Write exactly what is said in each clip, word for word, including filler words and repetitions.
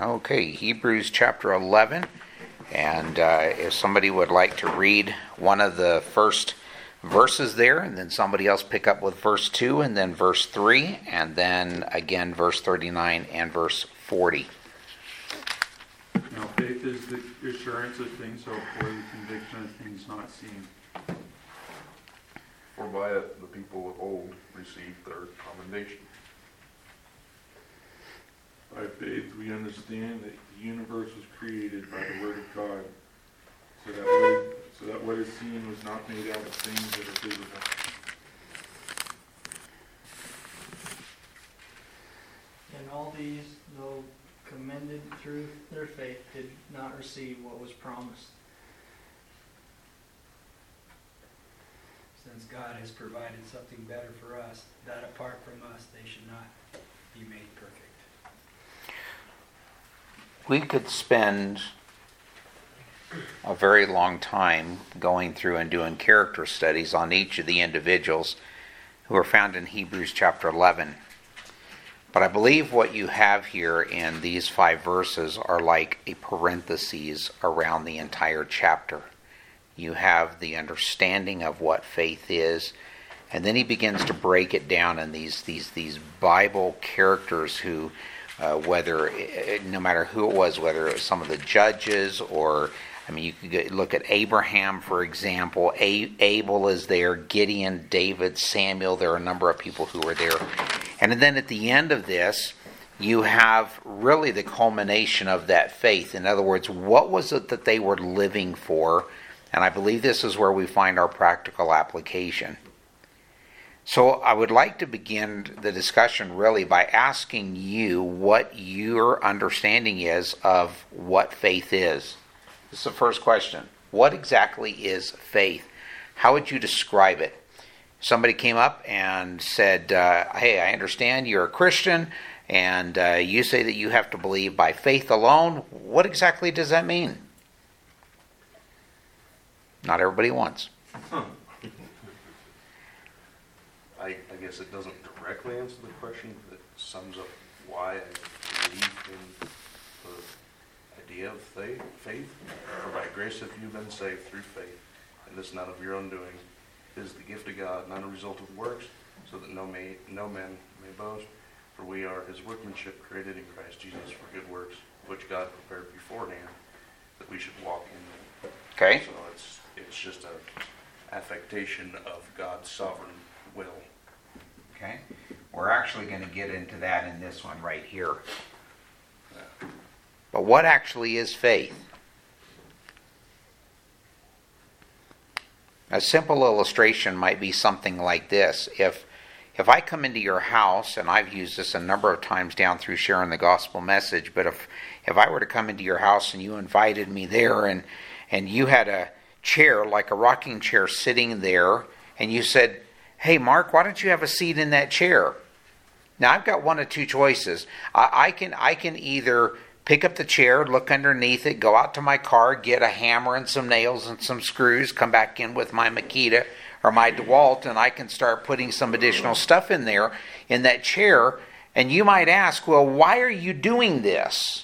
Okay, Hebrews chapter eleven. And uh, if somebody would like to read one of the first verses there, and then somebody else pick up with verse two, and then verse three, and then again verse thirty-nine and verse forty. Now faith is the assurance of things hoped for, the conviction of things not seen. For by it the people of old received their commendation. By faith we understand that the universe was created by the word of God, so that what, so that what is seen was not made out of things that are visible. And all these, though commended through their faith, did not receive what was promised. Since God has provided something better for us, that apart from us they should not be made perfect. We could spend a very long time going through and doing character studies on each of the individuals who are found in Hebrews chapter eleven. But I believe what you have here in these five verses are like a parenthesis around the entire chapter. You have the understanding of what faith is, and then he begins to break it down in these these these Bible characters who, uh, whether no matter who it was, whether it was some of the judges or, I mean, you could get, look at Abraham, for example. A- Abel is there, Gideon, David, Samuel. There are a number of people who are there. And then at the end of this, you have really the culmination of that faith. In other words, what was it that they were living for? And I believe this is where we find our practical application. So I would like to begin the discussion really by asking you what your understanding is of what faith is. This is the first question. What exactly is faith? How would you describe it? Somebody came up and said, uh, hey, I understand you're a Christian, and uh, you say that you have to believe by faith alone. What exactly does that mean? Not everybody wants. Huh. I, I guess it doesn't directly answer the question, but it sums up why I believe in the idea of faith. faith. For by grace have you been saved through faith, and this not of your own doing. It is the gift of God, not a result of works, so that no, may, no man may boast. For we are his workmanship, created in Christ Jesus for good works, which God prepared beforehand, that we should walk in them. Okay. So it's it's just a affectation of God's sovereign will. Okay. We're actually going to get into that in this one right here. But what actually is faith? A simple illustration might be something like this. If if I come into your house, and I've used this a number of times down through sharing the gospel message, but if, if I were to come into your house and you invited me there and, and you had a chair, like a rocking chair sitting there, and you said, hey, Mark, why don't you have a seat in that chair? Now, I've got one of two choices. I, I can I can either pick up the chair, look underneath it, go out to my car, get a hammer and some nails and some screws, come back in with my Makita or my DeWalt, and I can start putting some additional stuff in there, in that chair. And you might ask, well, why are you doing this?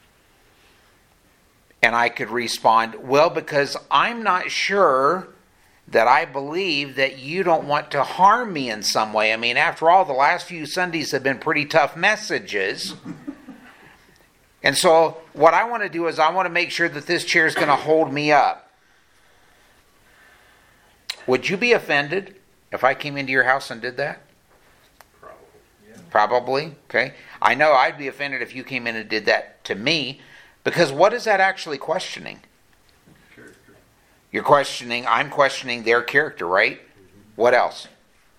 And I could respond, well, because I'm not sure that I believe that you don't want to harm me in some way. I mean, after all, the last few Sundays have been pretty tough messages. And so what I want to do is I want to make sure that this chair is going to hold me up. Would you be offended if I came into your house and did that? Probably. Yeah. Probably. Okay. I know I'd be offended if you came in and did that to me, because what is that actually questioning? Character. You're questioning, I'm questioning their character, right? Mm-hmm. What else?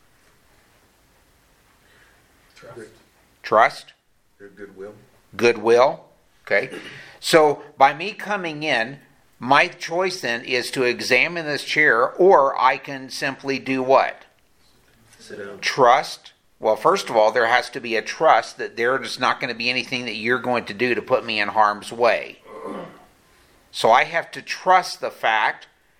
Trust. Trust? Their goodwill. Goodwill. Okay. So by me coming in, my choice then is to examine this chair, or I can simply do what? Sit down. Trust. Well, first of all, there has to be a trust that there is not going to be anything that you're going to do to put me in harm's way. So I have to trust the fact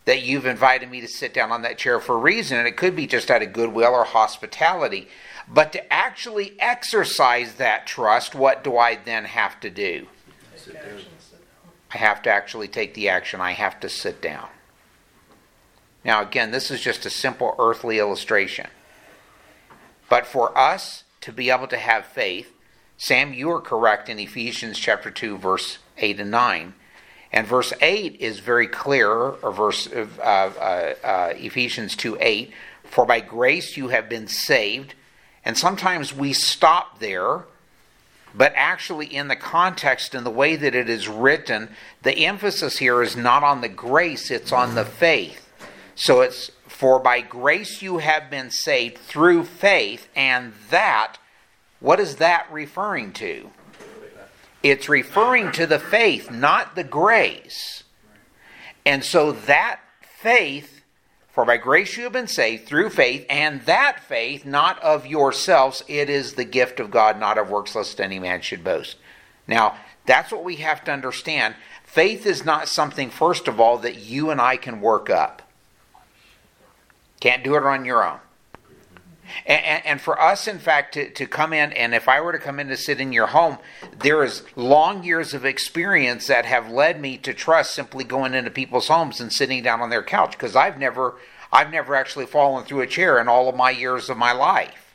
that you've invited me to sit down on that chair for a reason, and it could be just out of goodwill or hospitality. But to actually exercise that trust, what do I then have to do? Sit down. I have to actually take the action. I have to sit down. Now, again, this is just a simple earthly illustration. But for us to be able to have faith, Sam, you are correct in Ephesians chapter two, verse eight and nine. And verse eight is very clear, or verse uh, uh, uh, Ephesians two eight, for by grace you have been saved. And sometimes we stop there, but actually in the context and the way that it is written, the emphasis here is not on the grace, it's on the faith. So it's, for by grace you have been saved through faith, and that, what is that referring to? It's referring to the faith, not the grace. And so that faith, for by grace you have been saved through faith, and that faith, not of yourselves, it is the gift of God, not of works, lest any man should boast. Now, that's what we have to understand. Faith is not something, first of all, that you and I can work up. Can't do it on your own. And, and, and for us, in fact, to, to come in, and if I were to come in to sit in your home, there is long years of experience that have led me to trust simply going into people's homes and sitting down on their couch, because I've never, I've never actually fallen through a chair in all of my years of my life.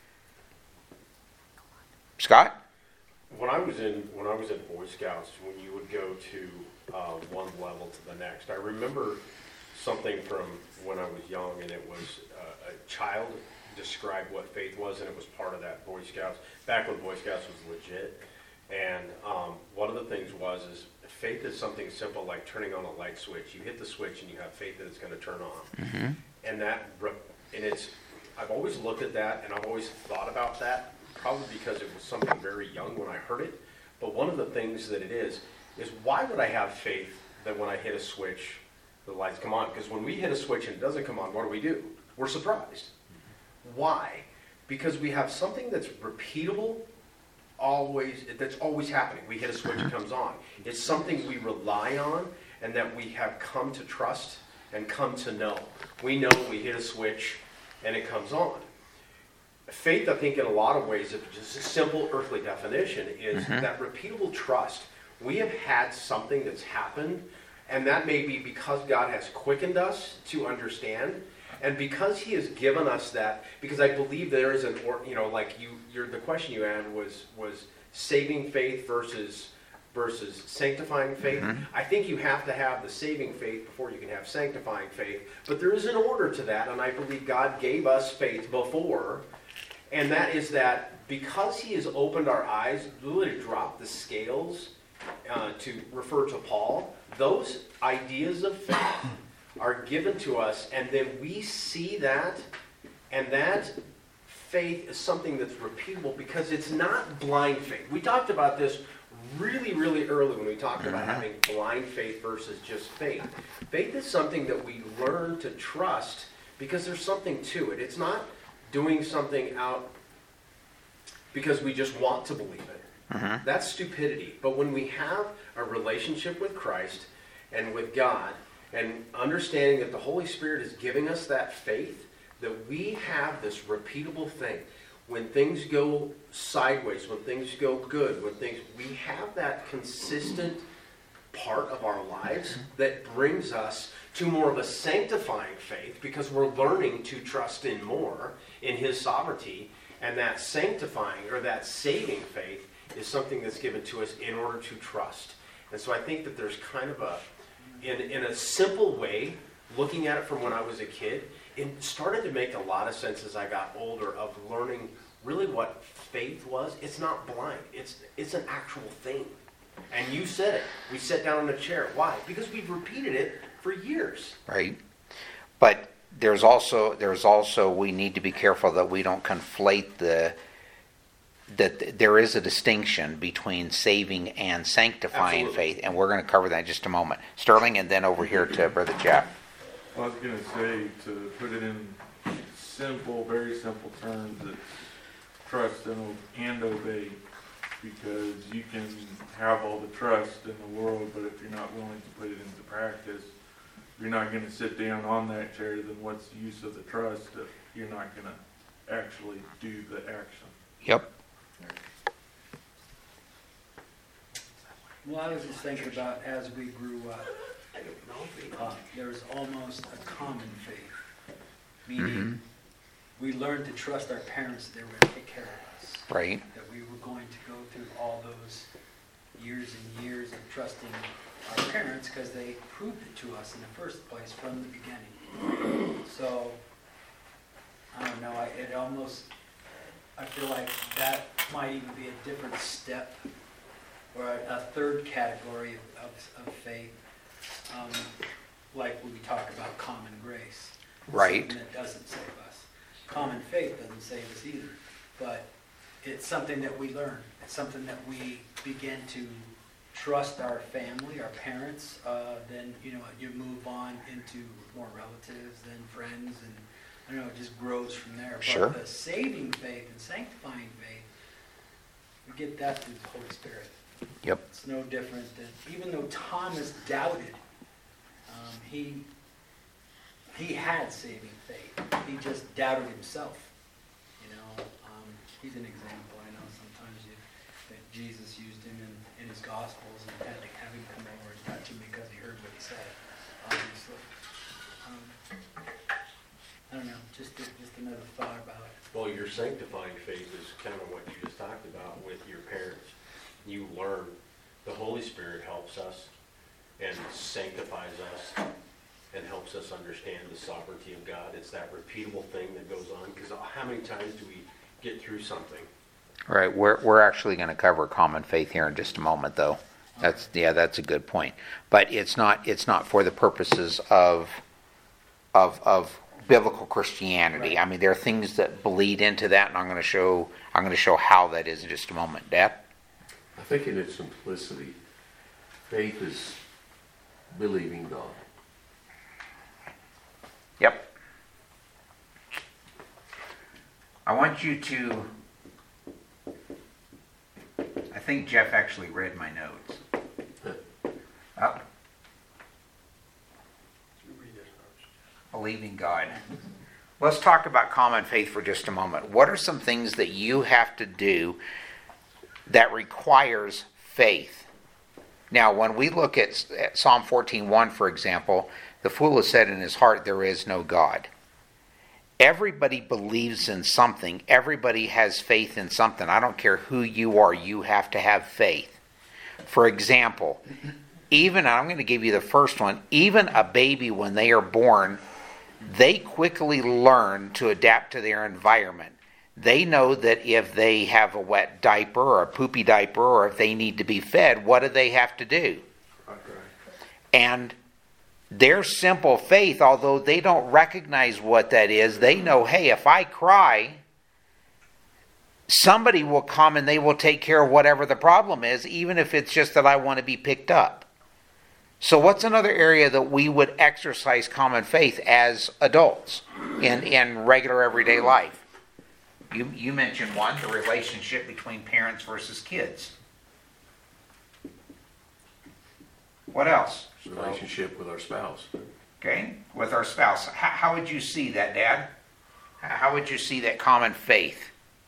Scott? When I was in when I was in Boy Scouts, when you would go to uh, one level to the next, I remember something from when I was young, and it was uh, a child described what faith was, and it was part of that Boy Scouts, back when Boy Scouts was legit. And um, one of the things was, is faith is something simple like turning on a light switch. You hit the switch and you have faith that it's going to turn on. Mm-hmm. And that, and it's, I've always looked at that, and I've always thought about that, probably because it was something very young when I heard it. But one of the things that it is, is why would I have faith that when I hit a switch, the lights come on? Because when we hit a switch and it doesn't come on, what do we do? We're surprised. Why? Because we have something that's repeatable, always, that's always happening. We hit a switch, it comes on. It's something we rely on and that we have come to trust and come to know. We know we hit a switch and it comes on. Faith, I think, in a lot of ways, if just a simple earthly definition, is mm-hmm. that repeatable trust. We have had something that's happened, and that may be because God has quickened us to understand. And because he has given us that, because I believe there is an, or, you know, like you, your, the question you had was was saving faith versus versus sanctifying faith. Mm-hmm. I think you have to have the saving faith before you can have sanctifying faith. But there is an order to that, and I believe God gave us faith before, and that is that because he has opened our eyes, literally dropped the scales, uh, to refer to Paul, those ideas of faith are given to us, and then we see that, and that faith is something that's repeatable because it's not blind faith. We talked about this really, really early when we talked about Mm-hmm. having blind faith versus just faith. Faith is something that we learn to trust because there's something to it. It's not doing something out because we just want to believe it. Mm-hmm. That's stupidity. But when we have a relationship with Christ and with God, and understanding that the Holy Spirit is giving us that faith, that we have this repeatable thing. When things go sideways, when things go good, when things, we have that consistent part of our lives that brings us to more of a sanctifying faith because we're learning to trust in more in his sovereignty. And that sanctifying or that saving faith is something that's given to us in order to trust. And so I think that there's kind of a, In, in a simple way, looking at it from when I was a kid, it started to make a lot of sense as I got older of learning really what faith was. It's not blind. It's it's an actual thing. And you said it. We sat down in a chair. Why? Because we've repeated it for years. Right. But there's also there's also we need to be careful that we don't conflate the that there is a distinction between saving and sanctifying Absolutely. faith, and we're going to cover that in just a moment. Sterling, and then over here to Brother Jeff. I was going to say, to put it in simple, very simple terms, it's trust and, and obey, because you can have all the trust in the world, but if you're not willing to put it into practice, you're not gonna sit down on that chair, then what's the use of the trust if you're not gonna actually do the action? Yep. Well, I was just thinking about as we grew up, uh, there was almost a common faith. Meaning, we learned to trust our parents that they were going to take care of us. Right. That we were going to go through all those years and years of trusting our parents because they proved it to us in the first place from the beginning. So, I don't know, I, it almost, I feel like that might even be a different step or a, a third category of, of, of faith, um, like when we talk about common grace. Right. Something that doesn't save us. Common faith doesn't save us either, but it's something that we learn. It's something that we begin to trust our family, our parents. Uh, then you know you move on into more relatives, then friends, and I don't know, it just grows from there. Sure. But the saving faith and sanctifying faith, we get that through the Holy Spirit. Yep. It's no different than, even though Thomas doubted, um, he he had saving faith. He just doubted himself. You know, um, he's an example. I know sometimes you, that Jesus used him in, in his Gospels and had to have him come over and touch him because he heard what he said, obviously. Um, I don't know, just just another thought about it. Well, your sanctifying faith is kind of what you just talked about with your parents. You learn, the Holy Spirit helps us and sanctifies us and helps us understand the sovereignty of God. It's that repeatable thing that goes on, because how many times do we get through something? All right. We're we're actually going to cover common faith here in just a moment, though. That's yeah, that's a good point. But it's not it's not for the purposes of of of biblical Christianity. Right. I mean, there are things that bleed into that, and I'm going to show I'm going to show how that is in just a moment. Dad? I think in its simplicity, faith is believing God. Yep. I want you to, I think Jeff actually read my notes. Oh. Believing God. Let's talk about common faith for just a moment. What are some things that you have to do that requires faith? Now, when we look at, at Psalm fourteen one, for example, the fool has said in his heart, there is no God. Everybody believes in something. Everybody has faith in something. I don't care who you are, you have to have faith. For example, even, I'm going to give you the first one, even a baby when they are born, they quickly learn to adapt to their environment. They know that if they have a wet diaper or a poopy diaper or if they need to be fed, what do they have to do? And their simple faith, although they don't recognize what that is, they know, hey, if I cry, somebody will come and they will take care of whatever the problem is, even if it's just that I want to be picked up. So what's another area that we would exercise common faith as adults in, in regular everyday life? You, you mentioned one, the relationship between parents versus kids. What else? Relationship with our spouse. Okay, with our spouse. How, how would you see that, Dad? How would you see that common faith?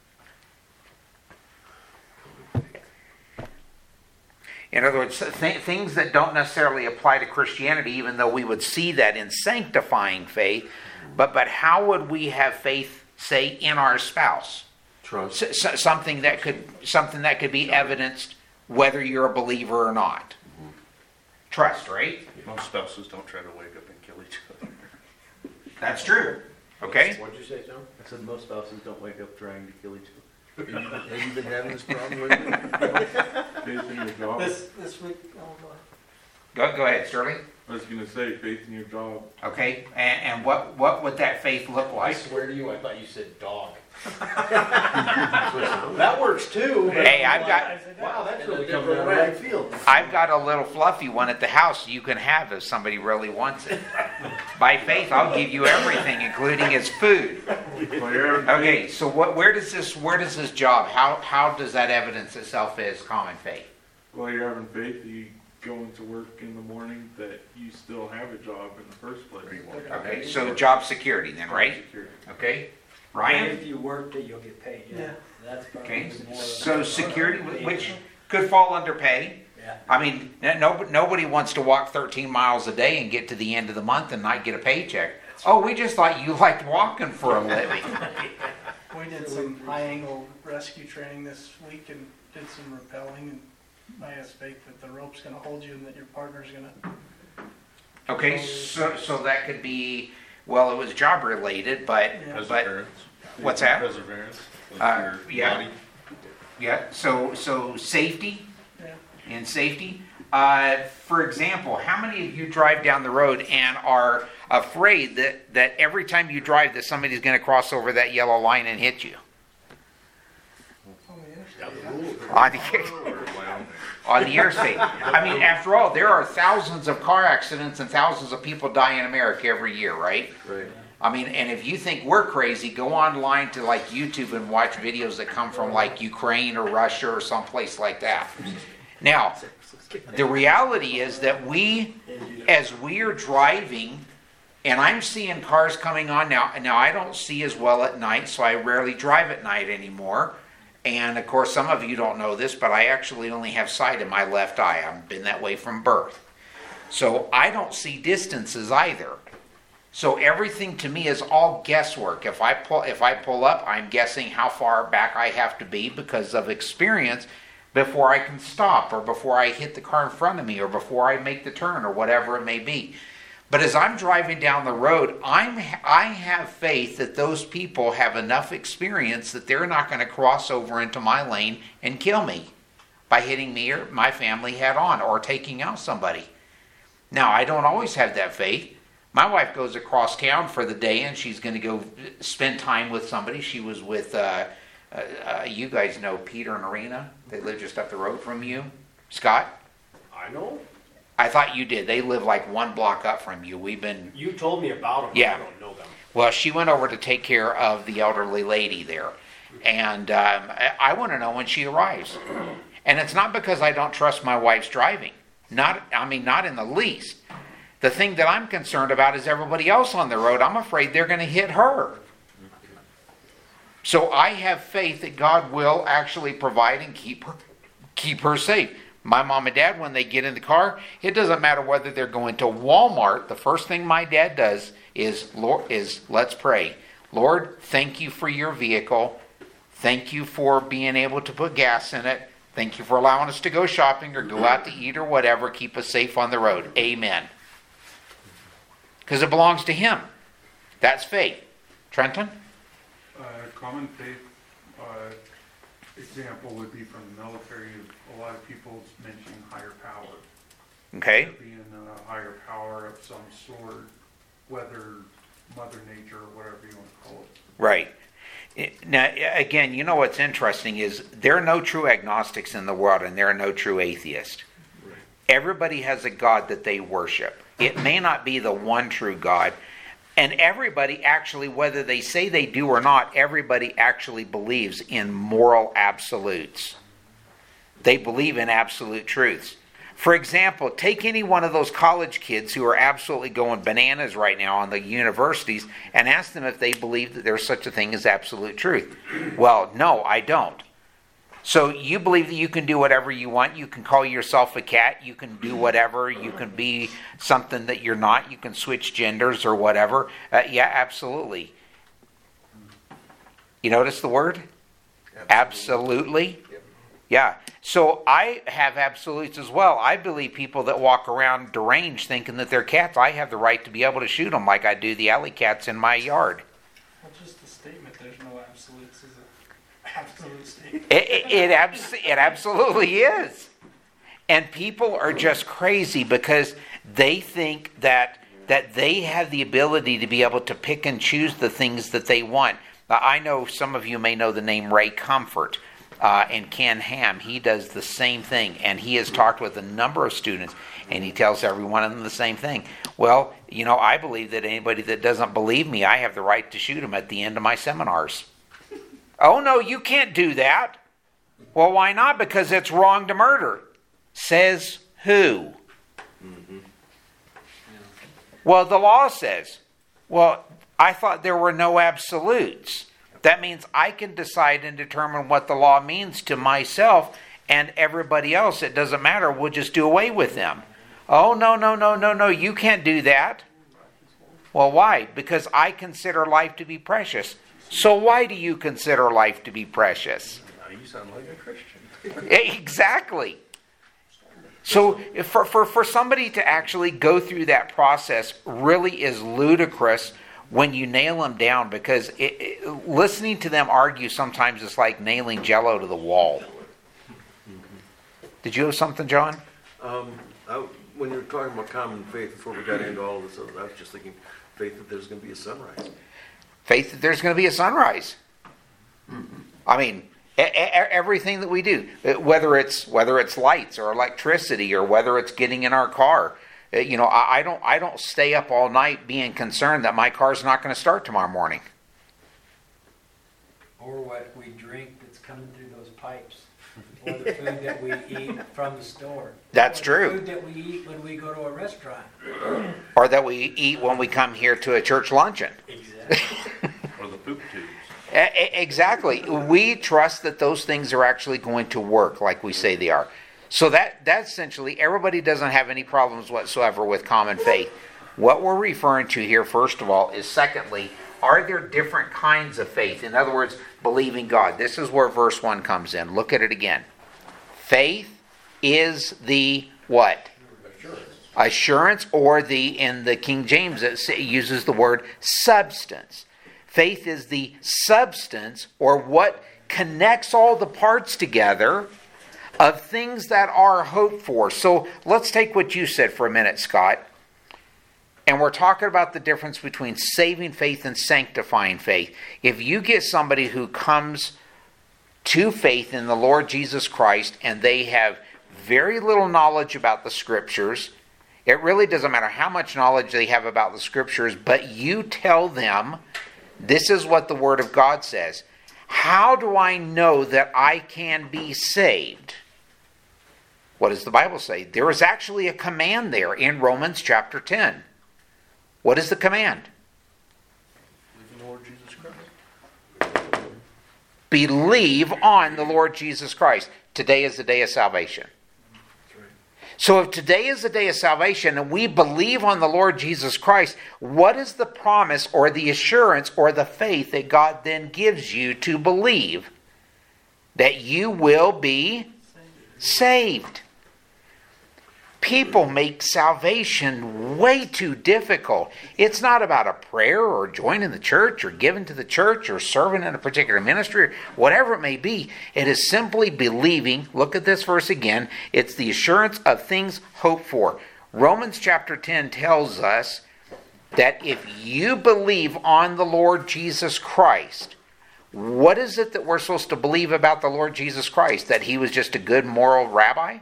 In other words, th- things that don't necessarily apply to Christianity, even though we would see that in sanctifying faith, but but how would we have faith, say, in our spouse? Trust. S- s- something that could something that could be evidenced whether you're a believer or not. Mm-hmm. Trust, right? Most spouses don't try to wake up and kill each other. That's true. Okay. What'd you say, John? I said most spouses don't wake up trying to kill each other. Have you, have you been having this problem lately? Faith in your job. This, this week, oh, go ahead. Go go ahead, Sterling. I was gonna say, faith in your job. Okay, and, and what what would that faith look I like? swear to you, I thought you said dog. That's what it sounds like. That works too. Hey, I've got Wow, that's really Comes coming out of right around. field. I've got a little fluffy one at the house you can have if somebody really wants it. By faith, I'll give you everything, including its food. Well, you're having Okay, so what? Where does this? Where does this job? How how does that evidence itself as common faith? Well, you're having faith, you going to work in the morning, that you still have a job in the first place. Okay, so job security then, right? Security. Okay, And Ryan? if you work, that you'll get paid, yeah. Yeah. That's probably Okay, more. so security, which could fall under pay. Yeah. I mean, no, nobody wants to walk thirteen miles a day and get to the end of the month and not get a paycheck. Oh, we just thought you liked walking for a living. We did some high angle rescue training this week and did some rappelling, and I asked Faith that the rope's gonna hold you and that your partner's gonna. Okay, so, so that could be, well, it was job related, but, Yeah. but, what's that? Perseverance. with Uh, your yeah. body. Yeah, so, so safety Yeah. and safety. Uh, for example, how many of you drive down the road and are afraid that, that every time you drive that somebody's going to cross over that yellow line and hit you? Oh, yeah. On the, on the interstate. I mean, after all, there are thousands of car accidents and thousands of people die in America every year, right? Right. I mean, and if you think we're crazy, go online to like YouTube and watch videos that come from like Ukraine or Russia or someplace like that. Now, the reality is that we, as we are driving, and I'm seeing cars coming on now. Now, I don't see as well at night, so I rarely drive at night anymore. And of course, some of you don't know this, but I actually only have sight in my left eye. I've been that way from birth. So I don't see distances either. So everything to me is all guesswork. If I pull, if I pull up, I'm guessing how far back I have to be because of experience before I can stop, or before I hit the car in front of me, or before I make the turn, or whatever it may be. But as I'm driving down the road, I'm I have faith that those people have enough experience that they're not going to cross over into my lane and kill me by hitting me or my family head on or taking out somebody. Now, I don't always have that faith. My wife goes across town for the day and she's going to go spend time with somebody. She was with, uh, uh, uh, you guys know Peter and Arena. They live just up the road from you. Scott? I know. I thought you did. They live like one block up from you. We've been... You told me about them. Yeah. I don't know them. Well, she went over to take care of the elderly lady there. And um, I, I want to know when she arrives. And it's not because I don't trust my wife's driving. Not, I mean, not in the least. The thing that I'm concerned about is everybody else on the road. I'm afraid they're going to hit her. So I have faith that God will actually provide and keep her, keep her safe. My mom and dad, when they get in the car, it doesn't matter whether they're going to Walmart. The first thing my dad does is, Lord, is let's pray. Lord, thank you for your vehicle. Thank you for being able to put gas in it. Thank you for allowing us to go shopping or go out to eat or whatever. Keep us safe on the road. Amen. Because it belongs to him. That's faith. Trenton? Uh, common faith uh, example would be from the military. A lot of people mention higher power. Okay. There being a higher power of some sort, whether Mother Nature or whatever you want to call it. Right. Now, again, you know what's interesting is there are no true agnostics in the world and there are no true atheists. Right. Everybody has a God that they worship. It may not be the one true God. And everybody actually, whether they say they do or not, everybody actually believes in moral absolutes. They believe in absolute truths. For example, take any one of those college kids who are absolutely going bananas right now on the universities and ask them if they believe that there's such a thing as absolute truth. Well, no, I don't. So you believe that you can do whatever you want. You can call yourself a cat. You can do whatever. You can be something that you're not. You can switch genders or whatever. Uh, yeah, absolutely. You notice the word? Absolutely. Yeah. So I have absolutes as well. I believe people that walk around deranged thinking that they're cats, I have the right to be able to shoot them like I do the alley cats in my yard. Well, just the statement, there's no absolutes, is an absolute statement. It, it, it, abs- it absolutely is. And people are just crazy because they think that that they have the ability to be able to pick and choose the things that they want. Uh, I know some of you may know the name Ray Comfort. Uh, and Ken Ham, he does the same thing, and he has talked with a number of students, and he tells every one of them the same thing. Well, you know, I believe that anybody that doesn't believe me, I have the right to shoot them at the end of my seminars. Oh, no, you can't do that. Well, why not? Because it's wrong to murder. Says who? Well, the law says, well, I thought there were no absolutes. That means I can decide and determine what the law means to myself, and everybody else, it doesn't matter, we'll just do away with them. Oh, no, no, no, no, no, you can't do that. Well, why? Because I consider life to be precious. So why do you consider life to be precious? Now you sound like a Christian. Exactly. So for, for, for somebody to actually go through that process really is ludicrous when you nail them down, because it, it, listening to them argue sometimes is like nailing Jello to the wall. Did you have something, John? Um, I, when you were talking about common faith, before we got into all of this, I was just thinking faith that there's going to be a sunrise. Faith that there's going to be a sunrise. I mean, everything that we do, whether it's whether it's lights or electricity or whether it's getting in our car, you know, I don't I don't stay up all night being concerned that my car's not going to start tomorrow morning. Or what we drink that's coming through those pipes, or the food that we eat from the store. That's or true. The food that we eat when we go to a restaurant. Or that we eat when we come here to a church luncheon. Exactly. Or the poop tubes. Exactly. We trust that those things are actually going to work like we say they are. So that that's essentially, everybody doesn't have any problems whatsoever with common faith. What we're referring to here, first of all, is secondly, are there different kinds of faith? In other words, believing God. This is where verse one comes in. Look at it again. Faith is the what? Assurance. Assurance, or the, in the King James, it uses the word substance. Faith is the substance, or what connects all the parts together of things that are hoped for. So let's take what you said for a minute, Scott. And we're talking about the difference between saving faith and sanctifying faith. If you get somebody who comes to faith in the Lord Jesus Christ and they have very little knowledge about the Scriptures, it really doesn't matter how much knowledge they have about the Scriptures, but you tell them, this is what the Word of God says. How do I know that I can be saved? What does the Bible say? There is actually a command there in Romans chapter ten. What is the command? Believe in the Lord Jesus Christ. Believe on the Lord Jesus Christ. Today is the day of salvation. So if today is the day of salvation and we believe on the Lord Jesus Christ, what is the promise or the assurance or the faith that God then gives you to believe? That you will be saved. People make salvation way too difficult. It's not about a prayer or joining the church or giving to the church or serving in a particular ministry, or whatever it may be. It is simply believing. Look at this verse again. It's the assurance of things hoped for. Romans chapter ten tells us that if you believe on the Lord Jesus Christ, what is it that we're supposed to believe about the Lord Jesus Christ? That he was just a good moral rabbi?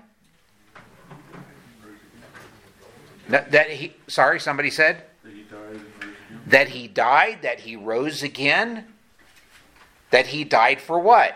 That he, sorry, somebody said? That he died and rose again. That he died, that he rose again? That he died for what?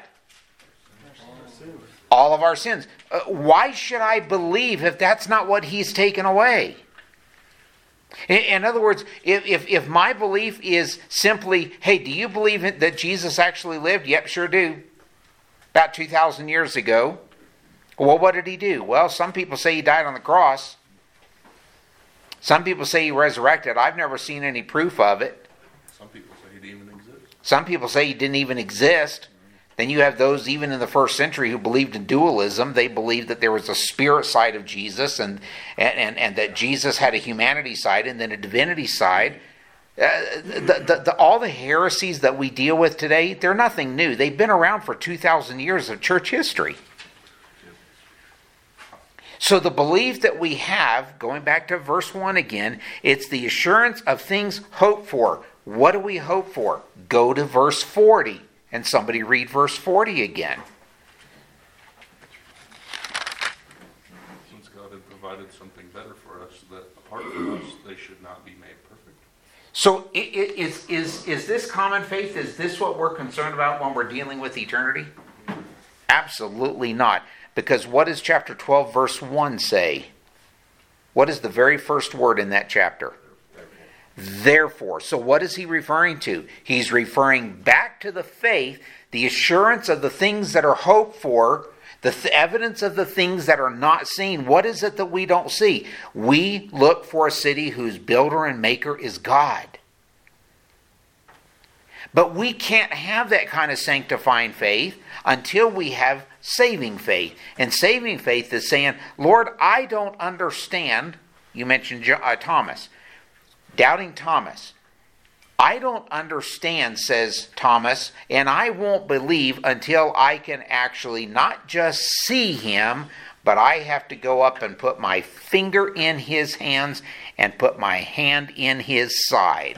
All of our sins. Uh, why should I believe if that's not what he's taken away? In, in other words, if, if, if my belief is simply, hey, do you believe that Jesus actually lived? Yep, sure do. About two thousand years ago. Well, what did he do? Well, some people say he died on the cross. Some people say he resurrected. I've never seen any proof of it. Some people say he didn't even exist. Some people say he didn't even exist. Then you have those even in the first century who believed in dualism. They believed that there was a spirit side of Jesus and and, and, and that Jesus had a humanity side and then a divinity side. Uh, the, the, the, all the heresies that we deal with today, they're nothing new. They've been around for two thousand years of church history. So the belief that we have, going back to verse one again, it's the assurance of things hoped for. What do we hope for? Go to verse forty. And somebody read verse forty again. Since God had provided something better for us, that apart from us, they should not be made perfect. So is, is, is this common faith, is this what we're concerned about when we're dealing with eternity? Absolutely not. Because what does chapter twelve verse one say? What is the very first word in that chapter? Therefore. So what is he referring to? He's referring back to the faith, the assurance of the things that are hoped for, the th- evidence of the things that are not seen. What is it that we don't see? We look for a city whose builder and maker is God. But we can't have that kind of sanctifying faith until we have saving faith. And saving faith is saying, Lord, I don't understand. You mentioned uh, Thomas. Doubting Thomas. I don't understand, says Thomas, and I won't believe until I can actually not just see him, but I have to go up and put my finger in his hands and put my hand in his side.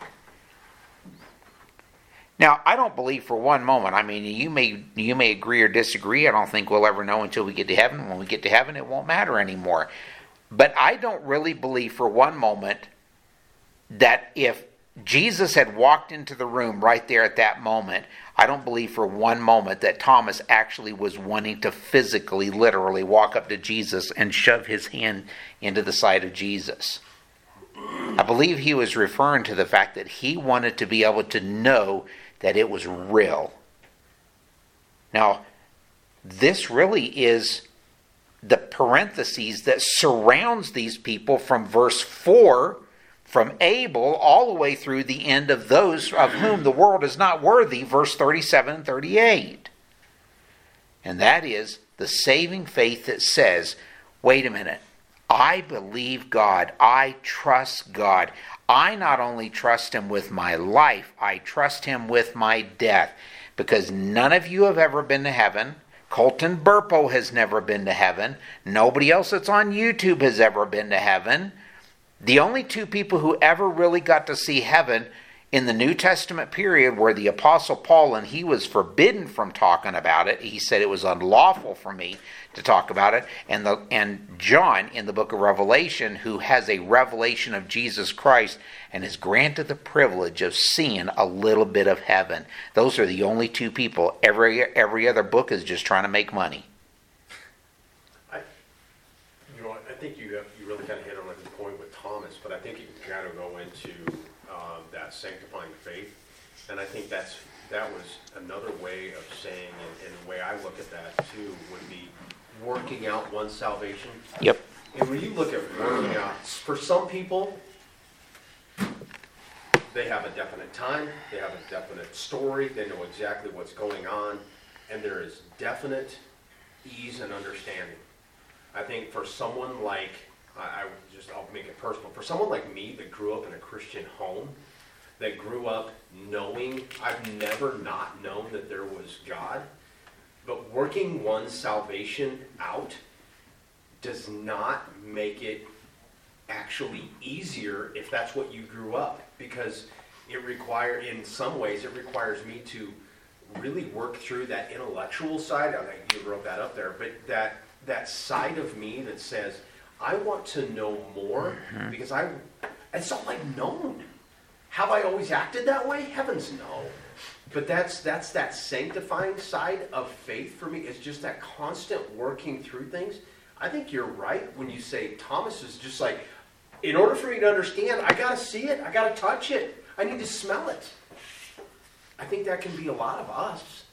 Now, I don't believe for one moment. I mean, you may you may agree or disagree. I don't think we'll ever know until we get to heaven. When we get to heaven, it won't matter anymore. But I don't really believe for one moment that if Jesus had walked into the room right there at that moment, I don't believe for one moment that Thomas actually was wanting to physically, literally walk up to Jesus and shove his hand into the side of Jesus. I believe he was referring to the fact that he wanted to be able to know that it was real. Now, this really is the parentheses that surrounds these people from verse four, from Abel, all the way through the end of those of whom the world is not worthy, verse thirty-seven and thirty-eight. And that is the saving faith that says, wait a minute, I believe God, I trust God. I not only trust him with my life, I trust him with my death. Because none of you have ever been to heaven. Colton Burpo has never been to heaven. Nobody else that's on YouTube has ever been to heaven. The only two people who ever really got to see heaven in the New Testament period were the Apostle Paul, and he was forbidden from talking about it. He said it was unlawful for me to talk about it. And the and John in the book of Revelation, who has a revelation of Jesus Christ and is granted the privilege of seeing a little bit of heaven. Those are the only two people. Every every other book is just trying to make money. I, you know, I think you have, you really kind of hit on a good point with Thomas, but I think you can kind of go into um, that sanctifying faith, and I think that's that was another way of saying, and, and the way I look at that too would be working out one's salvation. Yep. And when you look at working out, for some people, they have a definite time, they have a definite story, they know exactly what's going on, and there is definite ease and understanding. I think for someone like, I, I just, I'll make it personal, for someone like me that grew up in a Christian home, that grew up knowing, I've never not known that there was God, but working one's salvation out does not make it actually easier if that's what you grew up, because it require, in some ways, it requires me to really work through that intellectual side. I think you wrote that up there, but that that side of me that says, I want to know more, mm-hmm. because I, it's all I've known. Have I always acted that way? Heavens no. But that's that's that sanctifying side of faith for me. It's just that constant working through things. I think you're right when you say Thomas is just like, in order for me to understand, I got to see it. I got to touch it. I need to smell it. I think that can be a lot of us.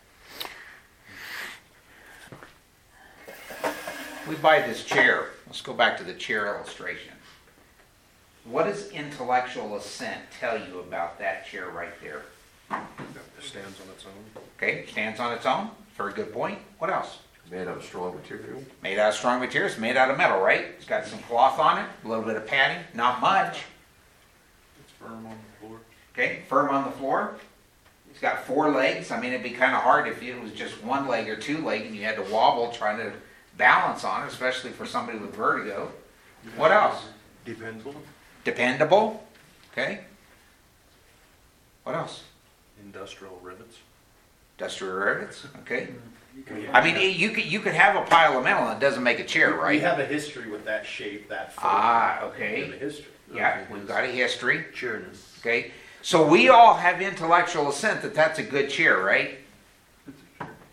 We buy this chair. Let's go back to the chair illustration. What does intellectual assent tell you about that chair right there? It stands on its own. Okay, stands on its own. Very good point. What else? Made out of strong material. Made out of strong materials. Made out of metal, right? It's got some cloth on it, a little bit of padding, not much. It's firm on the floor. Okay, firm on the floor. It's got four legs. I mean, it'd be kind of hard if it was just one leg or two leg and you had to wobble trying to balance on it, especially for somebody with vertigo. What else? Dependable. Dependable. Okay. What else? Industrial rivets. Industrial rivets. Okay. I mean, you could you could have a pile of metal and it doesn't make a chair, right? We have a history with that shape, that form. Ah, We okay. have a history. Yeah, we've got a history. Chairness. Okay. So we all have intellectual assent that that's a good chair, right?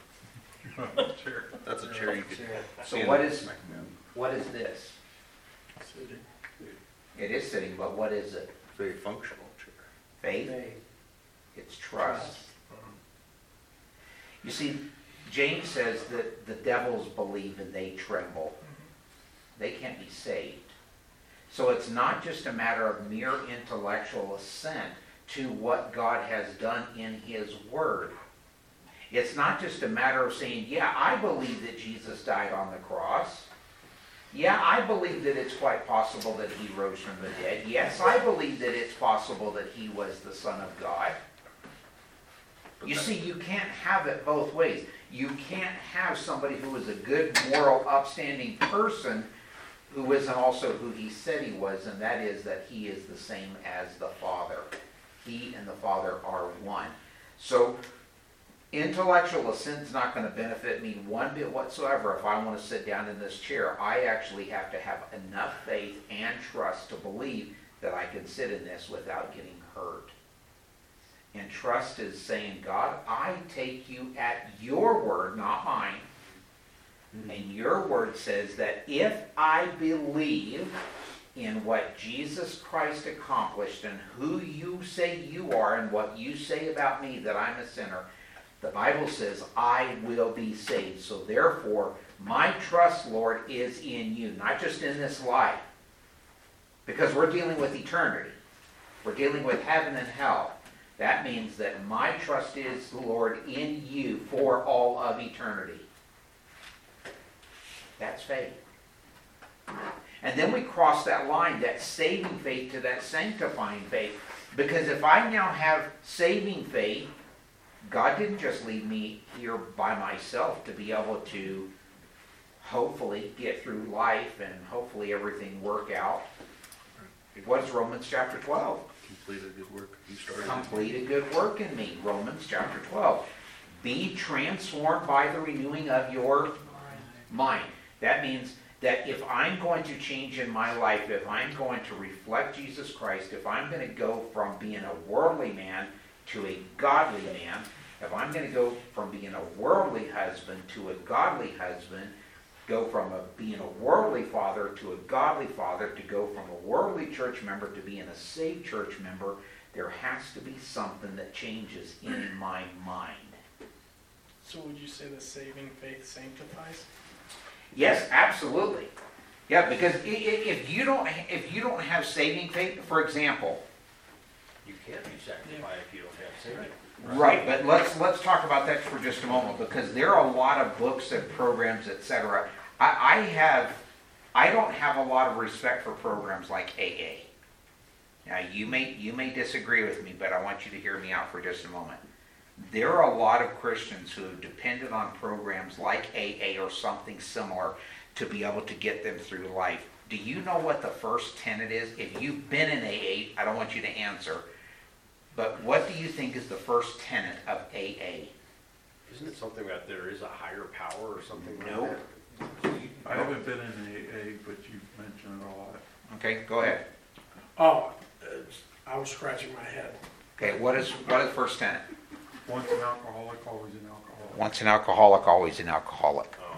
That's a chair you could. So what is what is this? It is sitting, but what is it? Very functional chair. Faith? Faith. It's trust. You see, James says that the devils believe and they tremble. They can't be saved. So it's not just a matter of mere intellectual assent to what God has done in His Word. It's not just a matter of saying, yeah, I believe that Jesus died on the cross. Yeah, I believe that it's quite possible that He rose from the dead. Yes, I believe that it's possible that He was the Son of God. You see, you can't have it both ways. You can't have somebody who is a good, moral, upstanding person who isn't also who He said He was, and that is that He is the same as the Father. He and the Father are one. So, intellectual assent is not going to benefit me one bit whatsoever if I want to sit down in this chair. I actually have to have enough faith and trust to believe that I can sit in this without getting hurt. And trust is saying, God, I take you at your word, not mine. Mm-hmm. And your word says that if I believe in what Jesus Christ accomplished and who you say you are and what you say about me, that I'm a sinner, the Bible says I will be saved. So therefore, my trust, Lord, is in you, not just in this life. Because we're dealing with eternity. We're dealing with heaven and hell. That means that my trust is, Lord, in you for all of eternity. That's faith. And then we cross that line, that saving faith to that sanctifying faith. Because if I now have saving faith, God didn't just leave me here by myself to be able to hopefully get through life and hopefully everything work out. What's Romans chapter twelve? Complete a good work you started. Complete a good work in me. Romans chapter twelve. Be transformed by the renewing of your mind. That means that if I'm going to change in my life, if I'm going to reflect Jesus Christ, if I'm going to go from being a worldly man to a godly man, if I'm going to go from being a worldly husband to a godly husband, go from a, being a worldly father to a godly father, to go from a worldly church member to being a saved church member, there has to be something that changes in my mind. So would you say the saving faith sanctifies? Yes, absolutely. Yeah, because if you don't, if you don't have saving faith, for example, You can't be sanctified if you don't have saving. right, but let's let's talk about that for just a moment, because there are a lot of books and programs, et cetera. I, I have, I don't have a lot of respect for programs like A A. Now, you may you may disagree with me, but I want you to hear me out for just a moment. There are a lot of Christians who have depended on programs like A A or something similar to be able to get them through life. Do you know what the first tenet is? If you've been in A A, I don't want you to answer, but what do you think is the first tenet of A A? Isn't it something that there is a higher power or something like Nope. that? I haven't been in A A, but you've mentioned it a lot. Okay, go ahead. Oh, it's, I was scratching my head. Okay, what is what is the first tenet? Once an alcoholic, always an alcoholic. Once an alcoholic, always an alcoholic. Oh,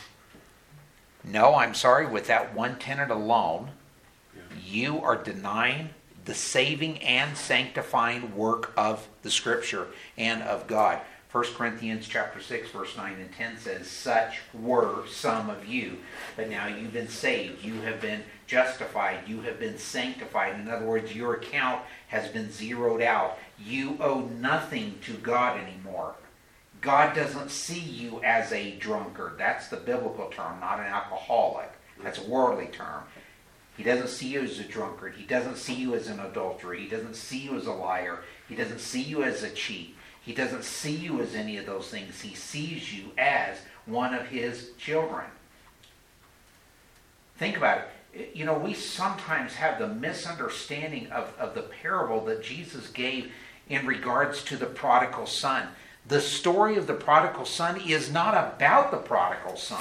No, I'm sorry, with that one tenet alone, you are denying the saving and sanctifying work of the Scripture and of God. First Corinthians chapter six, verse nine and ten says, such were some of you, but now you've been saved, you have been justified, you have been sanctified. In other words, your account has been zeroed out. You owe nothing to God anymore. God doesn't see you as a drunkard. That's the biblical term, not an alcoholic. That's a worldly term. He doesn't see you as a drunkard. He doesn't see you as an adulterer. He doesn't see you as a liar. He doesn't see you as a cheat. He doesn't see you as any of those things. He sees you as one of his children. Think about it. You know, we sometimes have the misunderstanding of, of the parable that Jesus gave in regards to the prodigal son. The story of the prodigal son is not about the prodigal son.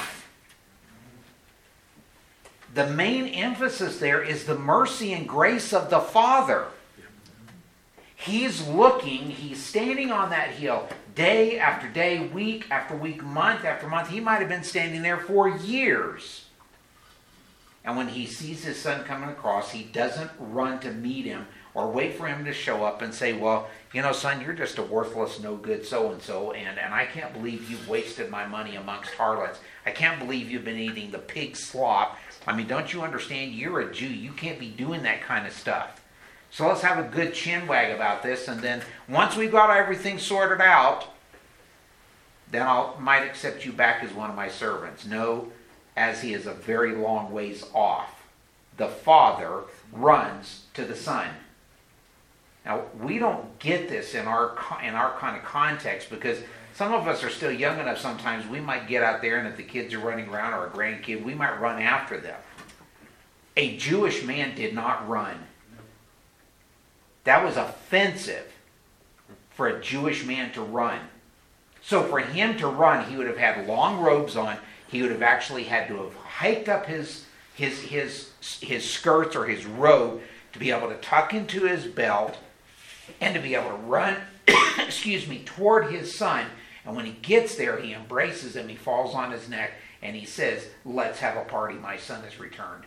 The main emphasis there is the mercy and grace of the Father. He's looking, he's standing on that hill day after day, week after week, month after month. He might have been standing there for years. And when he sees his son coming across, he doesn't run to meet him or wait for him to show up and say, well, you know, son, you're just a worthless, no good so-and-so, and, and I can't believe you've wasted my money amongst harlots. I can't believe you've been eating the pig slop. I mean, don't you understand? You're a Jew. You can't be doing that kind of stuff. So let's have a good chin wag about this, and then once we've got everything sorted out, then I might accept you back as one of my servants. No, as he is a very long ways off, the father runs to the son. Now, we don't get this in our in our kind of context, because some of us are still young enough sometimes we might get out there, and if the kids are running around or a grandkid, we might run after them. A Jewish man did not run. That was offensive for a Jewish man to run. So for him to run, he would have had long robes on. He would have actually had to have hiked up his his his his skirts or his robe to be able to tuck into his belt and to be able to run, excuse me, toward his son. And when he gets there, he embraces him, he falls on his neck, and he says, let's have a party, my son has returned.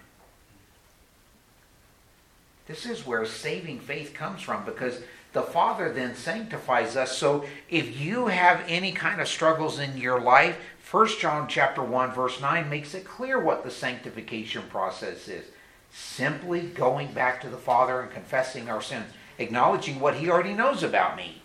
This is where saving faith comes from, because the Father then sanctifies us. So if you have any kind of struggles in your life, First John chapter one, verse nine makes it clear what the sanctification process is. Simply going back to the Father and confessing our sins, acknowledging what he already knows about me.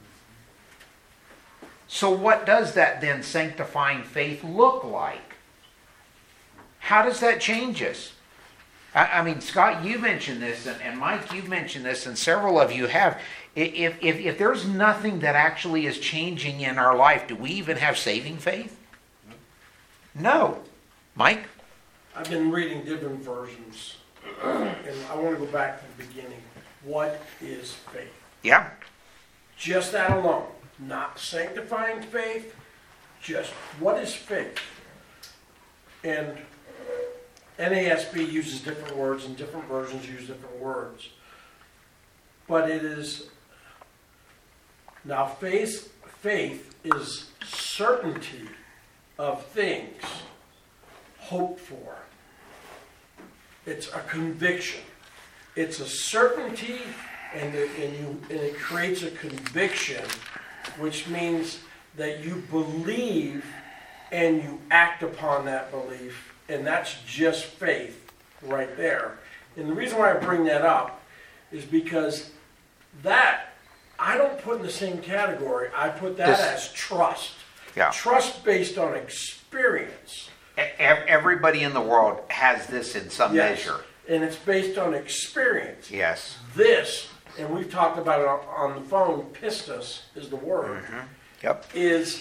So what does that then sanctifying faith look like? How does that change us? I, I mean, Scott, you mentioned this, and, and Mike, you've mentioned this, and several of you have. If, if, if there's nothing that actually is changing in our life, do we even have saving faith? No. Mike? I've been reading different versions, and I want to go back to the beginning. What is faith? Yeah. Just that alone. Not sanctifying faith, just what is faith? And N A S B uses different words, and different versions use different words. But it is, now faith, faith is certainty of things hoped for. It's a conviction. It's a certainty, and it, and you, and it creates a conviction, which means that you believe and you act upon that belief, and that's just faith right there. And the reason why I bring that up is because that, I don't put in the same category. I put that This- as trust. Yeah. Trust based on experience. E- Everybody in the world has this in some Yes. measure. And it's based on experience. Yes. This, and we've talked about it on- on the phone, pistis is the word, Yep. is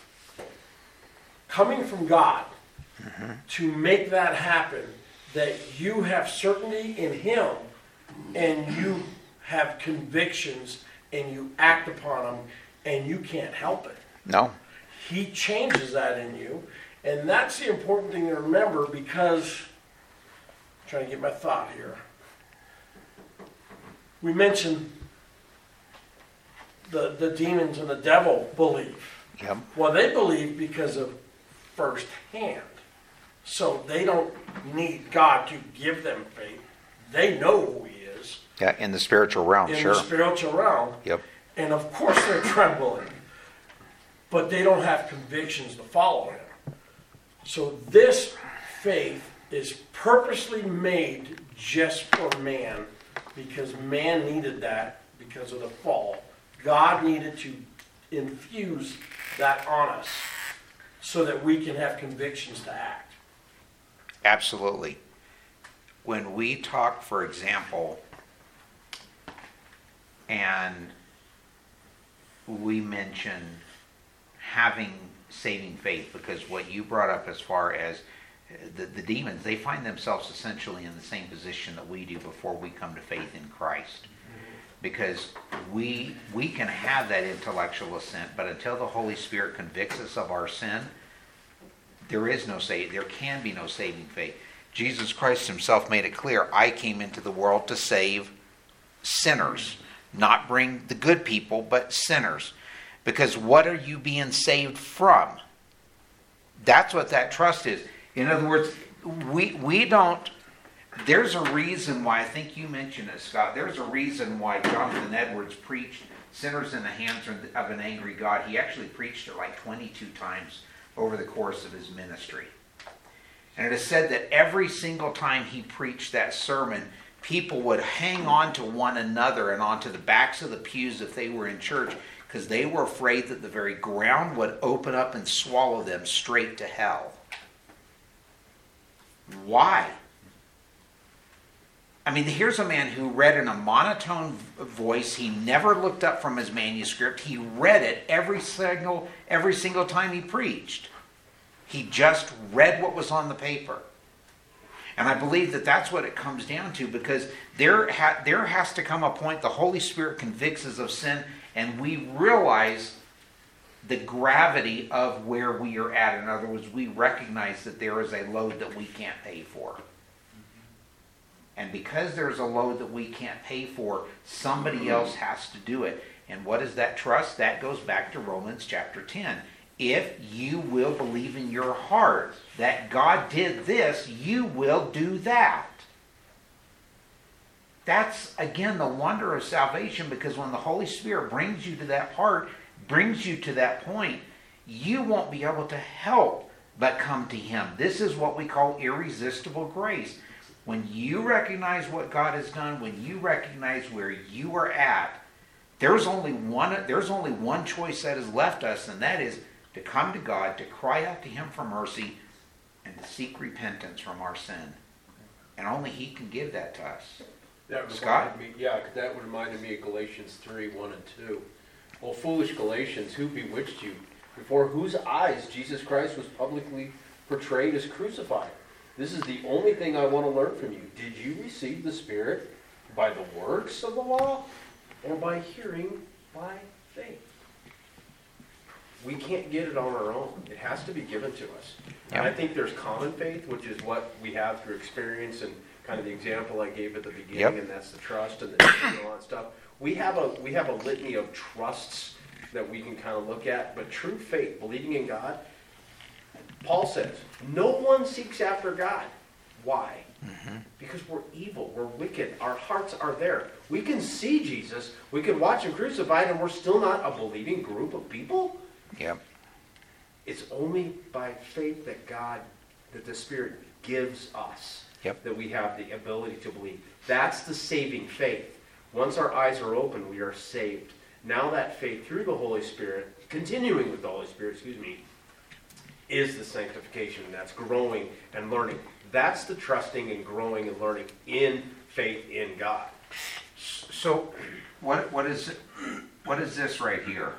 coming from God Mm-hmm. to make that happen, that you have certainty in Him and you have convictions and you act upon them and you can't help it. No. He changes that in you, and that's the important thing to remember, because I'm trying to get my thought here. We mentioned the, the demons and the devil believe. Yep. Well, they believe because of first hand. So they don't need God to give them faith. They know who He is Yeah, in the spiritual realm, in sure. the spiritual realm. Yep. And of course they're trembling. But they don't have convictions to follow Him. So this faith is purposely made just for man, because man needed that because of the fall. God needed to infuse that on us so that we can have convictions to act. Absolutely. When we talk, for example, and we mention having saving faith, because what you brought up as far as the, the demons, they find themselves essentially in the same position that we do before we come to faith in Christ. Because we we can have that intellectual assent, but until the Holy Spirit convicts us of our sin, there is no save. There can be no saving faith. Jesus Christ Himself made it clear, I came into the world to save sinners, not bring the good people, but sinners. Because what are you being saved from? That's what that trust is. In other words, we we don't. There's a reason why, I think you mentioned it, Scott. There's a reason why Jonathan Edwards preached "Sinners in the Hands of an Angry God." He actually preached it like twenty-two times over the course of his ministry. And it is said that every single time he preached that sermon, people would hang on to one another and onto the backs of the pews if they were in church, because they were afraid that the very ground would open up and swallow them straight to hell. Why? I mean, here's a man who read in a monotone voice. He never looked up from his manuscript. He read it every single, every single time he preached. He just read what was on the paper. And I believe that that's what it comes down to, because there, ha- there has to come a point the Holy Spirit convicts us of sin, and we realize the gravity of where we are at. In other words, we recognize that there is a load that we can't pay for. And because there's a load that we can't pay for, somebody else has to do it. And what is that trust? That goes back to Romans chapter ten. If you will believe in your heart that God did this, you will do that. That's, again, the wonder of salvation, because when the Holy Spirit brings you to that part, brings you to that point, you won't be able to help but come to Him. This is what we call irresistible grace. When you recognize what God has done, when you recognize where you are at, there's only one, there's only one choice that has left us, and that is to come to God, to cry out to Him for mercy, and to seek repentance from our sin. And only He can give that to us. That Scott? reminded me, yeah, that reminded me of Galatians three, one and two. "O foolish Galatians, who bewitched you? Before whose eyes Jesus Christ was publicly portrayed as crucified? This is the only thing I want to learn from you. Did you receive the Spirit by the works of the law, or by hearing by faith?" We can't get it on our own. It has to be given to us. And I think there's common faith, which is what we have through experience and kind of the example I gave at the beginning, Yep. and that's the trust and, the, and all that stuff. We have a we have a litany of trusts that we can kind of look at, but true faith, believing in God, Paul says, no one seeks after God. Why? Mm-hmm. Because we're evil, we're wicked, our hearts are there. We can see Jesus, we can watch Him crucified, and we're still not a believing group of people? Yep. It's only by faith that God, that the Spirit gives us, Yep. that we have the ability to believe. That's the saving faith. Once our eyes are open, we are saved. Now that faith through the Holy Spirit, continuing with the Holy Spirit, excuse me, is the sanctification. That's growing and learning. That's the trusting and growing and learning in faith in God. So, what what is what is this right here?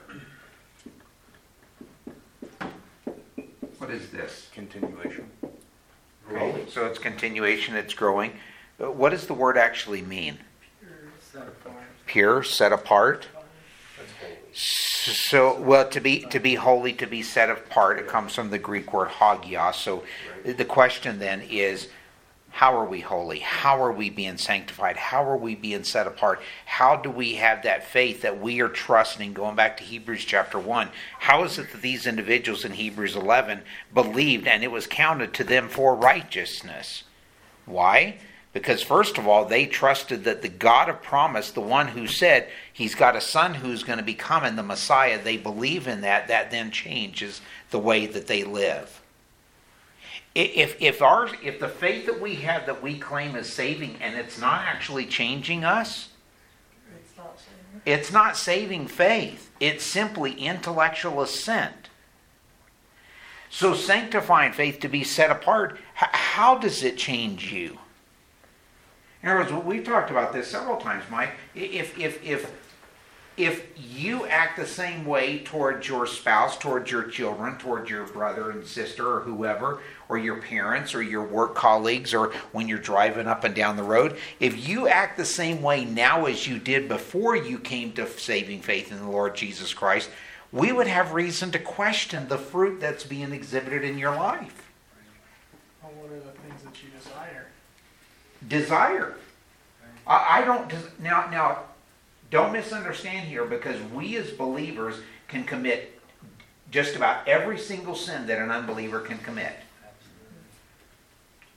What is this? Continuation. Growing. So it's continuation, it's growing. But what does the word actually mean? Set apart. Pure, set apart. That's holy. So, well, to be to be holy, to be set apart, it comes from the Greek word hagios. So the question then is, how are we holy? How are we being sanctified? How are we being set apart? How do we have that faith that we are trusting? Going back to Hebrews chapter one, how is it that these individuals in Hebrews eleven believed and it was counted to them for righteousness? Why? Because first of all, they trusted that the God of promise, the one who said He's got a son who's going to be coming, the Messiah, they believe in that. That then changes the way that they live. If if our if the faith that we have that we claim is saving and it's not actually changing us, It's not saying it's not saving faith. It's simply intellectual assent. So sanctifying faith, to be set apart, h- how does it change you? In other words, we've talked about this several times, Mike. If if if if you act the same way towards your spouse, towards your children, towards your brother and sister or whoever, or your parents or your work colleagues, or when you're driving up and down the road, if you act the same way now as you did before you came to saving faith in the Lord Jesus Christ, we would have reason to question the fruit that's being exhibited in your life. Well, what are the things that you desire? Desire. I, I don't, des- now, now, don't misunderstand here, because we as believers can commit just about every single sin that an unbeliever can commit.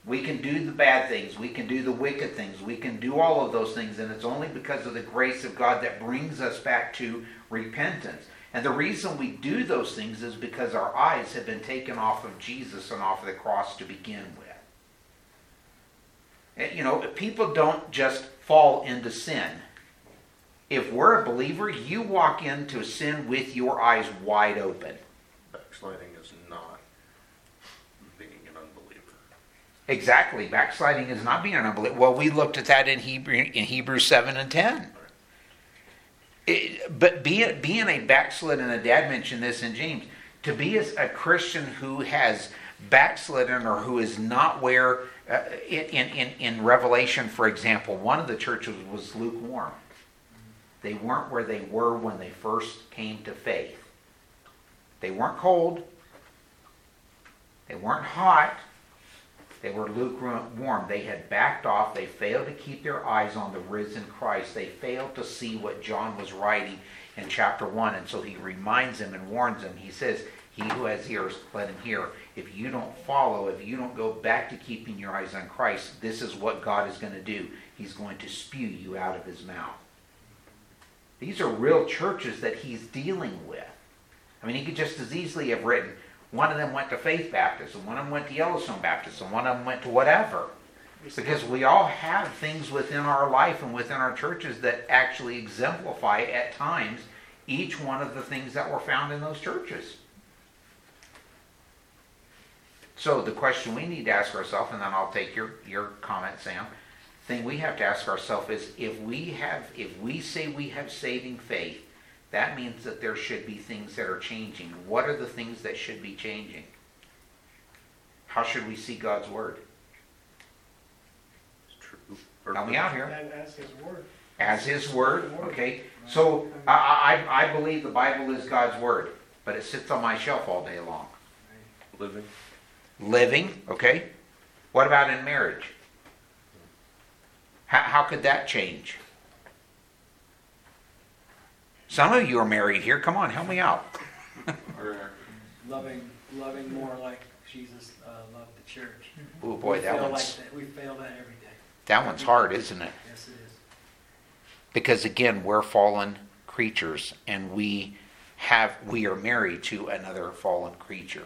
We can do the bad things. We can do the wicked things. We can do all of those things. And it's only because of the grace of God that brings us back to repentance. And the reason we do those things is because our eyes have been taken off of Jesus and off of the cross to begin with. You know, people don't just fall into sin. If we're a believer, you walk into sin with your eyes wide open. Backsliding is not being an unbeliever. Exactly. Backsliding is not being an unbeliever. Well, we looked at that in Hebrew, in Hebrews seven and ten. It, but being, being a backslidden, and Dad mentioned this in James, to be as a Christian who has backslidden or who is not where, uh, in, in, in Revelation, for example, one of the churches was lukewarm. They weren't where they were when they first came to faith. They weren't cold. They weren't hot. They were lukewarm. They had backed off. They failed to keep their eyes on the risen Christ. They failed to see what John was writing in chapter one. And so he reminds them and warns them. He says, he who has ears, let him hear. If you don't follow, if you don't go back to keeping your eyes on Christ, this is what God is going to do. He's going to spew you out of his mouth. These are real churches that he's dealing with. I mean, he could just as easily have written, one of them went to Faith Baptist, and one of them went to Yellowstone Baptist, and one of them went to whatever. Because we all have things within our life and within our churches that actually exemplify at times each one of the things that were found in those churches. So the question we need to ask ourselves, and then I'll take your, your comment, Sam, the thing we have to ask ourselves is, if we have, if we say we have saving faith, that means that there should be things that are changing. What are the things that should be changing? How should we see God's Word? It's true. Help me out here. As His Word. As His Word, okay. So I, I, I believe the Bible is God's Word, but it sits on my shelf all day long. Living. Living, okay. What about in marriage? How, how could that change? Some of you are married here. Come on, help me out. Loving, loving more like Jesus uh, loved the church. Oh boy, we that fail one's like that. We fail that every day. that one's hard, isn't it? Yes, it is. Because again, we're fallen creatures, and we have we are married to another fallen creature.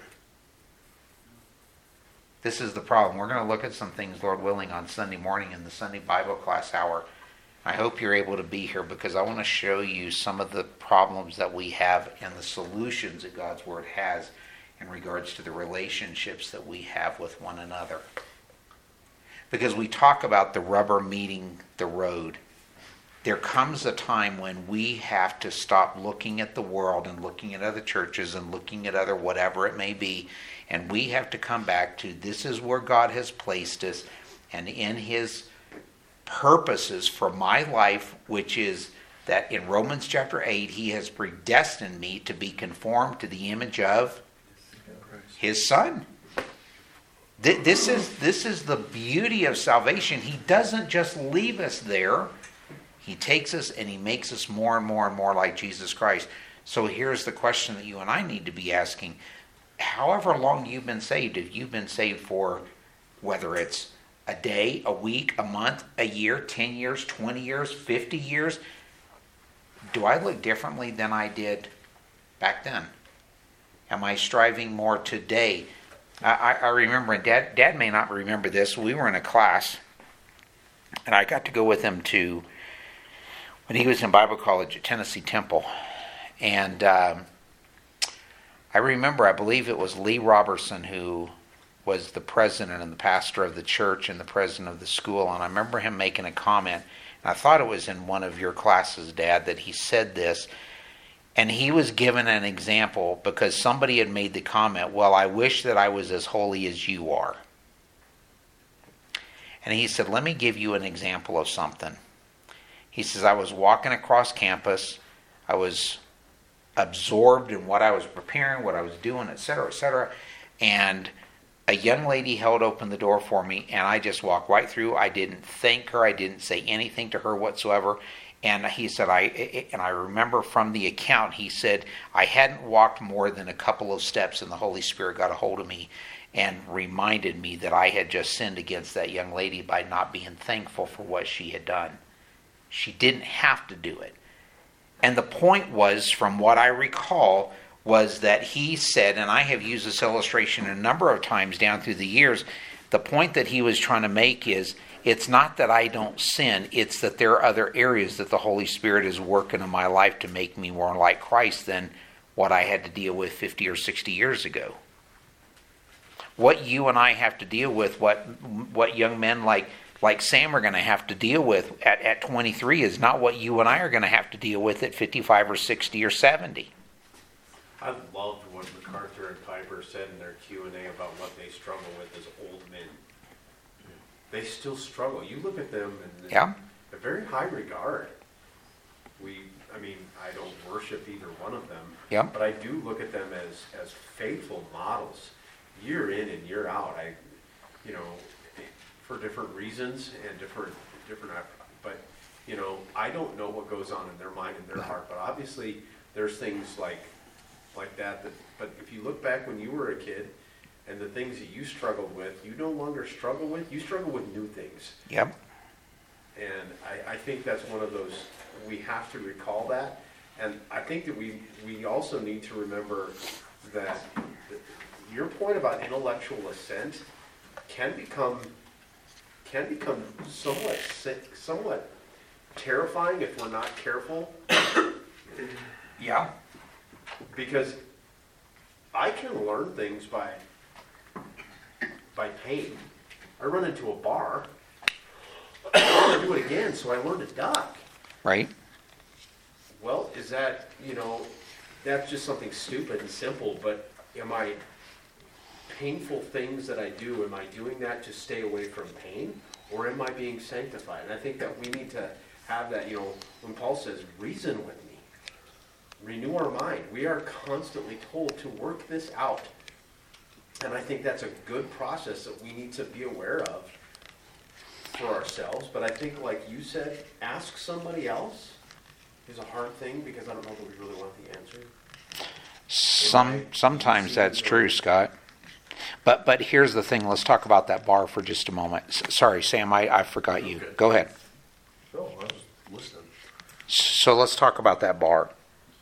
This is the problem. We're going to look at some things, Lord willing, on Sunday morning in the Sunday Bible class hour. I hope you're able to be here, because I want to show you some of the problems that we have and the solutions that God's Word has in regards to the relationships that we have with one another. Because we talk about the rubber meeting the road. There comes a time when we have to stop looking at the world and looking at other churches and looking at other whatever it may be, and we have to come back to, this is where God has placed us, and in His purposes for my life, which is that in Romans chapter eight, He has predestined me to be conformed to the image of His Son. This is, this is the beauty of salvation. He doesn't just leave us there. He takes us and He makes us more and more and more like Jesus Christ. So here's the question that you and I need to be asking. However long you've been saved, if you've been saved for, whether it's a day, a week, a month, a year, ten years, twenty years, fifty years, do I look differently than I did back then? Am I striving more today? I, I remember, and Dad, Dad may not remember this, we were in a class, and I got to go with him to, when he was in Bible college at Tennessee Temple, and um, I remember, I believe it was Lee Robertson who was the president and the pastor of the church and the president of the school, and I remember him making a comment, and I thought it was in one of your classes, Dad, that he said this, and he was given an example because somebody had made the comment, well, I wish that I was as holy as you are. And he said, let me give you an example of something. He says, I was walking across campus, I was absorbed in what I was preparing, what I was doing, et cetera, et cetera, and a young lady held open the door for me, and I just walked right through. I didn't thank her. I didn't say anything to her whatsoever. And he said, I and I remember from the account, he said, I hadn't walked more than a couple of steps, and the Holy Spirit got a hold of me. and reminded me that I had just sinned against that young lady by not being thankful for what she had done. She didn't have to do it. And the point was, from what I recall, was that he said, and I have used this illustration a number of times down through the years, the point that he was trying to make is, it's not that I don't sin, it's that there are other areas that the Holy Spirit is working in my life to make me more like Christ than what I had to deal with fifty or sixty years ago. What you and I have to deal with, what what young men like like Sam are going to have to deal with at, at twenty-three is not what you and I are going to have to deal with at fifty-five or sixty or seventy. I loved what MacArthur and Piper said in their Q and A about what they struggle with as old men. They still struggle. You look at them and Yeah. a very high regard. We, I mean, I don't worship either one of them, Yeah. but I do look at them as, as faithful models, year in and year out. I, you know, for different reasons and different, different, but, you know, I don't know what goes on in their mind and their heart, but obviously there's things like, like that, that, but if you look back when you were a kid, and the things that you struggled with, you no longer struggle with. You struggle with new things. Yep. And I, I think that's one of those, we have to recall that. And I think that we, we also need to remember that your point about intellectual assent can become, can become somewhat, somewhat terrifying if we're not careful. Yeah. Because I can learn things by by pain. I run into a bar, I want to do it again, so I learn to duck. Right. Well, is that, you know, that's just something stupid and simple, but am I, painful things that I do, am I doing that to stay away from pain, or am I being sanctified? And I think that we need to have that, you know, when Paul says, reason with me, renew our mind. We are constantly told to work this out. And I think that's a good process that we need to be aware of for ourselves. But I think, like you said, ask somebody else is a hard thing because I don't know that we really want the answer. Some sometimes that's true, Scott. But but here's the thing. Let's talk about that bar for just a moment. S- sorry, Sam, I, I forgot you. Okay. Go ahead. No, I was listening. So let's talk about that bar.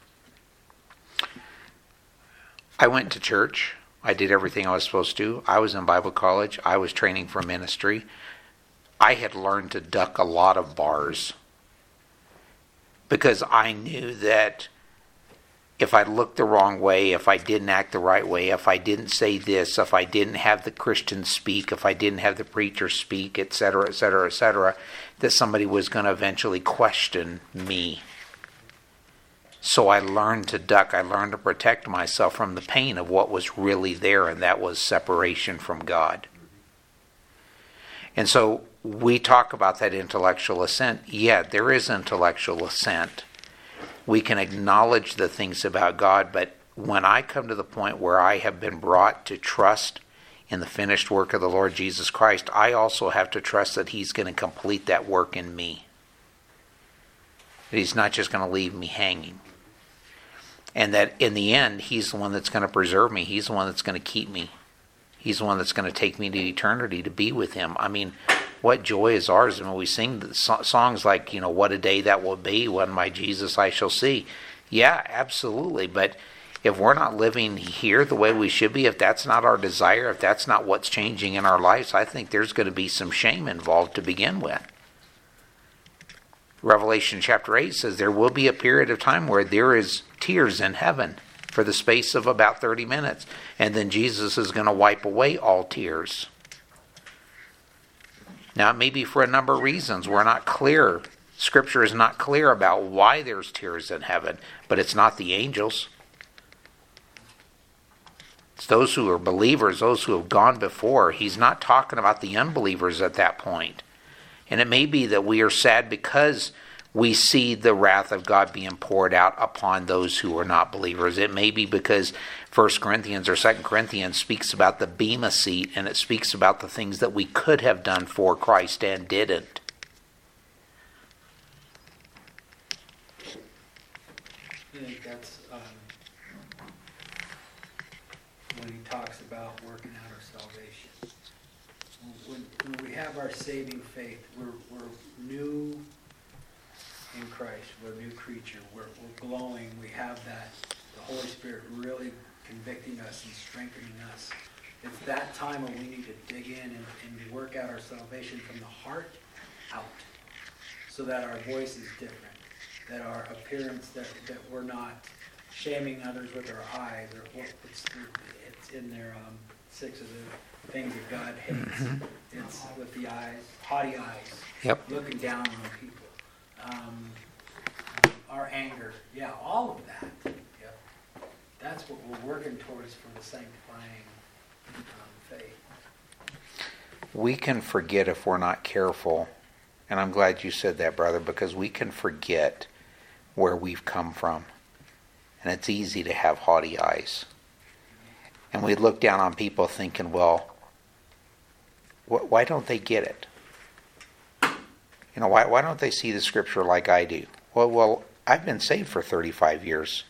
I went to church. I did everything I was supposed to. I was in Bible college. I was training for ministry. I had learned to duck a lot of bars because I knew that if I looked the wrong way, if I didn't act the right way, if I didn't say this, if I didn't have the Christian speak, if I didn't have the preacher speak, et cetera, et cetera, et cetera, that somebody was going to eventually question me. So I learned to duck. I learned to protect myself from the pain of what was really there, and that was separation from God. And so we talk about that intellectual assent. Yeah, there is intellectual assent. We can acknowledge the things about God, but when I come to the point where I have been brought to trust in the finished work of the Lord Jesus Christ, I also have to trust that He's going to complete that work in me. That He's not just going to leave me hanging. And that in the end, He's the one that's going to preserve me. He's the one that's going to keep me. He's the one that's going to take me to eternity to be with Him. I mean, what joy is ours when we sing the so- songs like, you know, what a day that will be when my Jesus I shall see. Yeah, absolutely. But if we're not living here the way we should be, if that's not our desire, if that's not what's changing in our lives, I think there's going to be some shame involved to begin with. Revelation chapter eight says there will be a period of time where there is tears in heaven for the space of about thirty minutes. And then Jesus is going to wipe away all tears. Now, it may be for a number of reasons. We're not clear. Scripture is not clear about why there's tears in heaven, but it's not the angels. It's those who are believers, those who have gone before. He's not talking about the unbelievers at that point. And it may be that we are sad because we see the wrath of God being poured out upon those who are not believers. It may be because First Corinthians or Second Corinthians speaks about the bema seat, and it speaks about the things that we could have done for Christ and didn't. I think that's um, when he talks about working out our salvation. When, when we have our saving faith, we're, we're new in Christ. We're a new creature. We're, we're glowing. We have that, the Holy Spirit really convicting us and strengthening us. It's that time when we need to dig in and, and work out our salvation from the heart out, so that our voice is different, that our appearance, that, that we're not shaming others with our eyes, or what it's, it's in their um, six of the things that God hates. It's with the eyes, haughty eyes, Yep. looking down on people. Um, our anger, yeah, all of that. Yep. That's what we're working towards for the sanctifying um, faith. We can forget if we're not careful, and I'm glad you said that, brother, because we can forget where we've come from. And it's easy to have haughty eyes. And we look down on people thinking, well, wh- why don't they get it? You know, why, why don't they see the scripture like I do? Well, well, I've been saved for thirty-five years.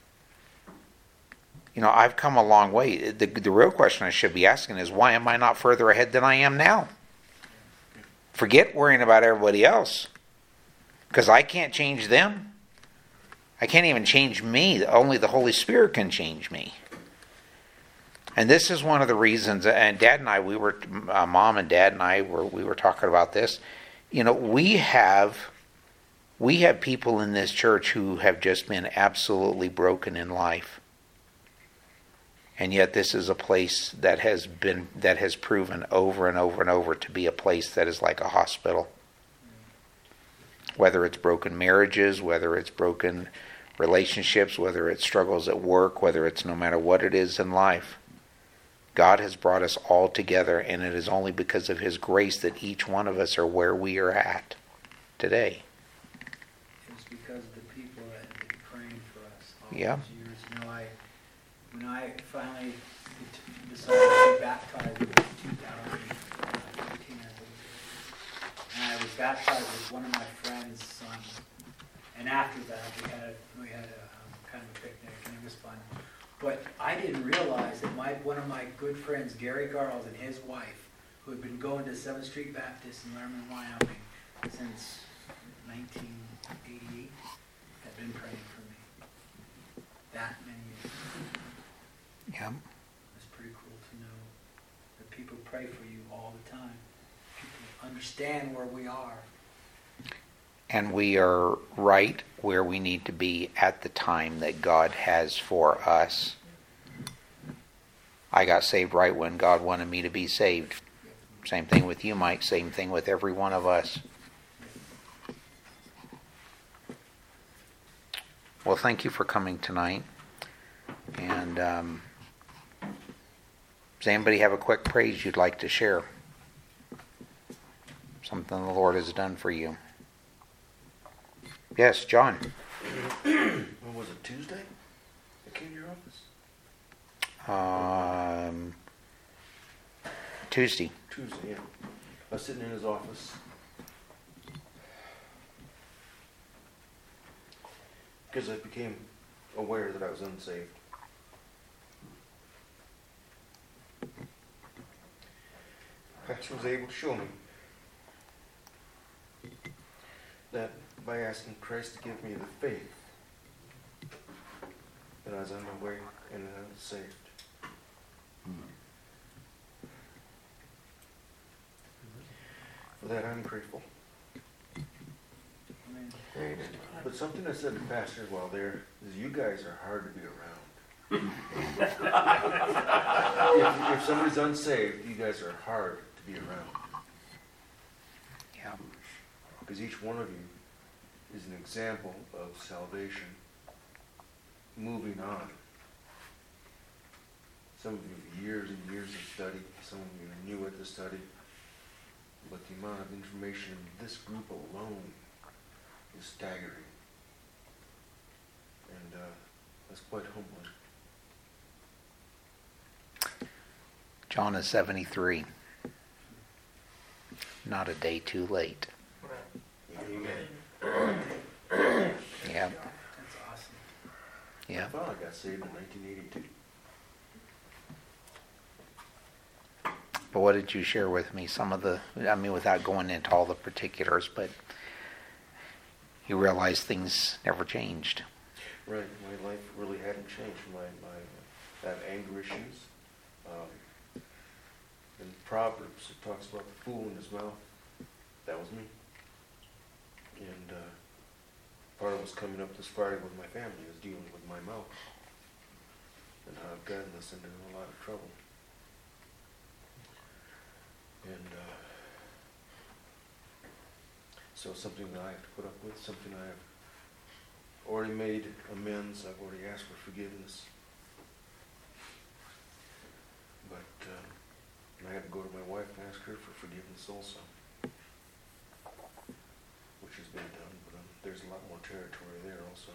You know, I've come a long way. The, the real question I should be asking is, why am I not further ahead than I am now? Forget worrying about everybody else. Because I can't change them. I can't even change me. Only the Holy Spirit can change me. And this is one of the reasons, and Dad and I, we were, uh, Mom and Dad and I, were we were talking about this. You know, we have, we have people in this church who have just been absolutely broken in life. And yet this is a place that has been, that has proven over and over and over to be a place that is like a hospital. Whether it's broken marriages, whether it's broken relationships, whether it's struggles at work, whether it's no matter what it is in life. God has brought us all together, and it is only because of His grace that each one of us are where we are at today. It's because of the people that have been praying for us all Yeah. these years. You know, I, when I finally decided to be baptized in two thousand eighteen, I believe, and I was baptized with one of my friend's sons. And after that, we had we had a um, kind of a picnic, and it was fun. But I didn't realize that my one of my good friends, Gary Garles, and his wife, who had been going to seventh Street Baptist in Lerman, Wyoming, since nineteen eighty-eight, had been praying for me. That many years. Yeah. It's pretty cool to know that people pray for you all the time. People understand where we are. And we are right where we need to be at the time that God has for us. I got saved right when God wanted me to be saved. Same thing with you, Mike. Same thing with every one of us. Well, thank you for coming tonight. And um, does anybody have a quick praise you'd like to share? Something the Lord has done for you. Yes, John. When was it, Tuesday? I came to your office? Um, Tuesday. Tuesday, yeah. I was sitting in his office. Because I became aware that I was unsaved. Pastor was able to show me that by asking Christ to give me the faith, that I was on my way and that I was saved. For that I'm grateful. Amen. But something I said to Pastor while there is you guys are hard to be around. if, if somebody's unsaved, you guys are hard to be around. Yeah. Because each one of you is an example of salvation moving on. Some of you have years and years of study, some of you are new at the study, but the amount of information in this group alone is staggering. And uh, that's quite humbling. John is seventy-three. Not a day too late. Amen. Yeah. That's awesome. Yeah. I thought I got saved in nineteen eighty-two. But what did you share with me? Some of the, I mean, without going into all the particulars, but you realized things never changed. Right, my life really hadn't changed. My, my, I have anger issues. Um, in Proverbs, it talks about the fool in his mouth. That was me. And uh, part of what's coming up this Friday with my family is dealing with my mouth and how I've gotten us into a lot of trouble. And uh, so something that I have to put up with, something I have already made amends, I've already asked for forgiveness. But uh, I had to go to my wife and ask her for forgiveness also, which has been done, but um, there's a lot more territory there also.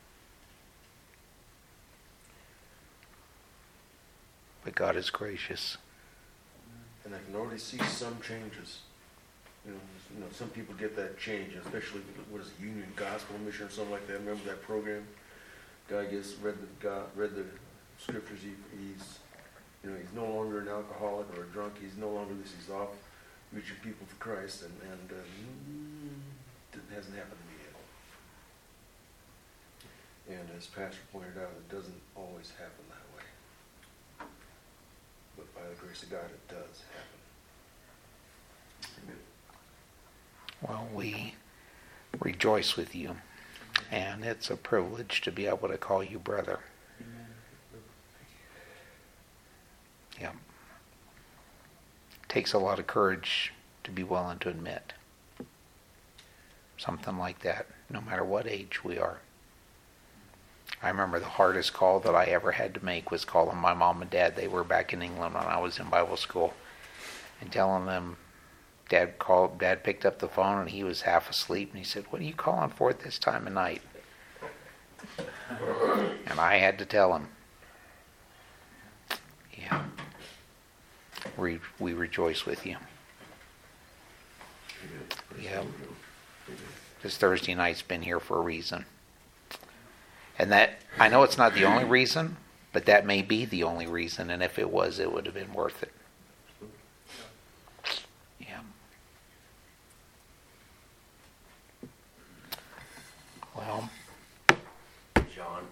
But God is gracious. And I can already see some changes. You know, you know, some people get that change, especially what is it, Union Gospel Mission or something like that. Remember that program? Guy gets read the God, read the scriptures. He, he's, you know, he's no longer an alcoholic or a drunk. He's no longer this. He's off reaching people for Christ, and and uh, it hasn't happened to me yet. And as Pastor pointed out, it doesn't always happen that way. But by the grace of God, it does happen. Amen. Well, we rejoice with you, and it's a privilege to be able to call you brother. Amen. Yeah. Takes a lot of courage to be willing to admit something like that, no matter what age we are. I remember the hardest call that I ever had to make was calling my mom and dad. They were back in England when I was in Bible school, and telling them, Dad called. Dad picked up the phone and he was half asleep, and he said, "What are you calling for at this time of night?" And I had to tell him, "Yeah, we we rejoice with you." Yeah, this Thursday night's been here for a reason, and that I know it's not the only reason, but that may be the only reason. And if it was, it would have been worth it. Well, John,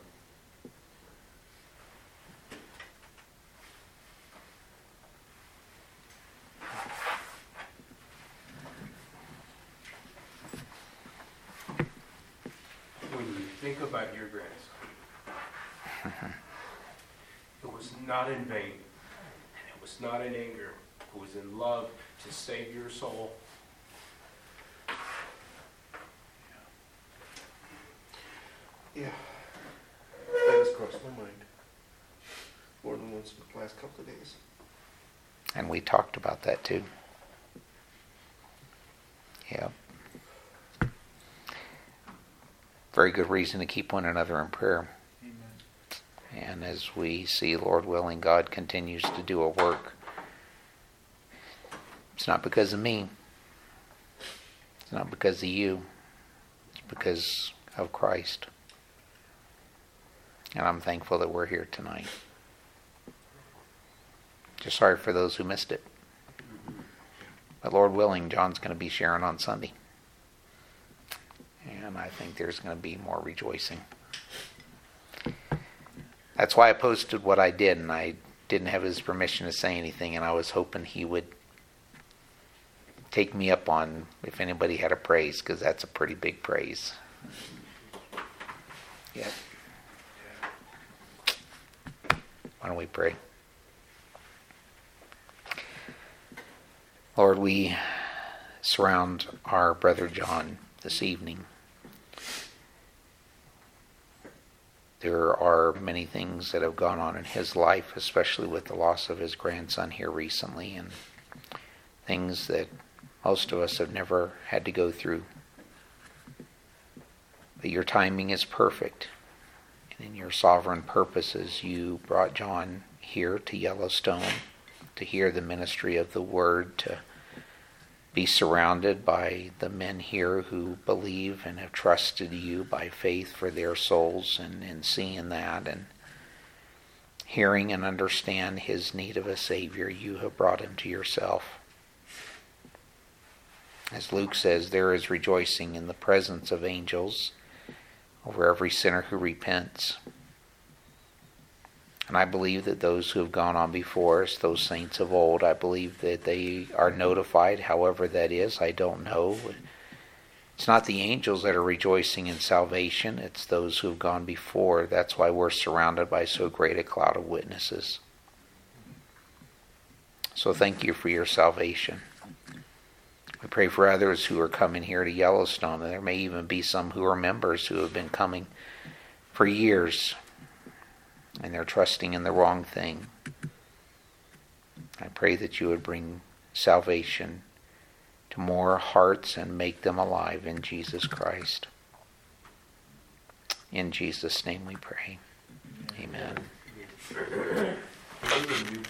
when you think about your grandson, it was not in vain, and it was not in anger. It was in love to save your soul. Yeah, that has crossed my mind more than once in the last couple of days. and we talked about that too. Yeah. Very good reason to keep one another in prayer. Amen. And as we see, Lord willing, God continues to do a work. It's not because of me. It's not because of you. It's because of Christ. And I'm thankful that we're here tonight. Just sorry for those who missed it. But Lord willing, John's going to be sharing on Sunday. And I think there's going to be more rejoicing. That's why I posted what I did, and I didn't have his permission to say anything, and I was hoping he would take me up on if anybody had a praise, because that's a pretty big praise. Yeah. Why don't we pray? Lord, we surround our brother John this evening. There are many things that have gone on in his life, especially with the loss of his grandson here recently, and things that most of us have never had to go through. But your timing is perfect. And in your sovereign purposes, you brought John here to Yellowstone to hear the ministry of the Word, to be surrounded by the men here who believe and have trusted you by faith for their souls, and in seeing that and hearing and understand his need of a Savior, you have brought him to yourself. As Luke says, there is rejoicing in the presence of angels over every sinner who repents. And I believe that those who have gone on before us, those saints of old, I believe that they are notified, however that is, I don't know. It's not the angels that are rejoicing in salvation, it's those who have gone before. That's why we're surrounded by so great a cloud of witnesses. So thank you for your salvation. We pray for others who are coming here to Yellowstone, and there may even be some who are members who have been coming for years, and they're trusting in the wrong thing. I pray that you would bring salvation to more hearts and make them alive in Jesus Christ. In Jesus' name we pray. Amen.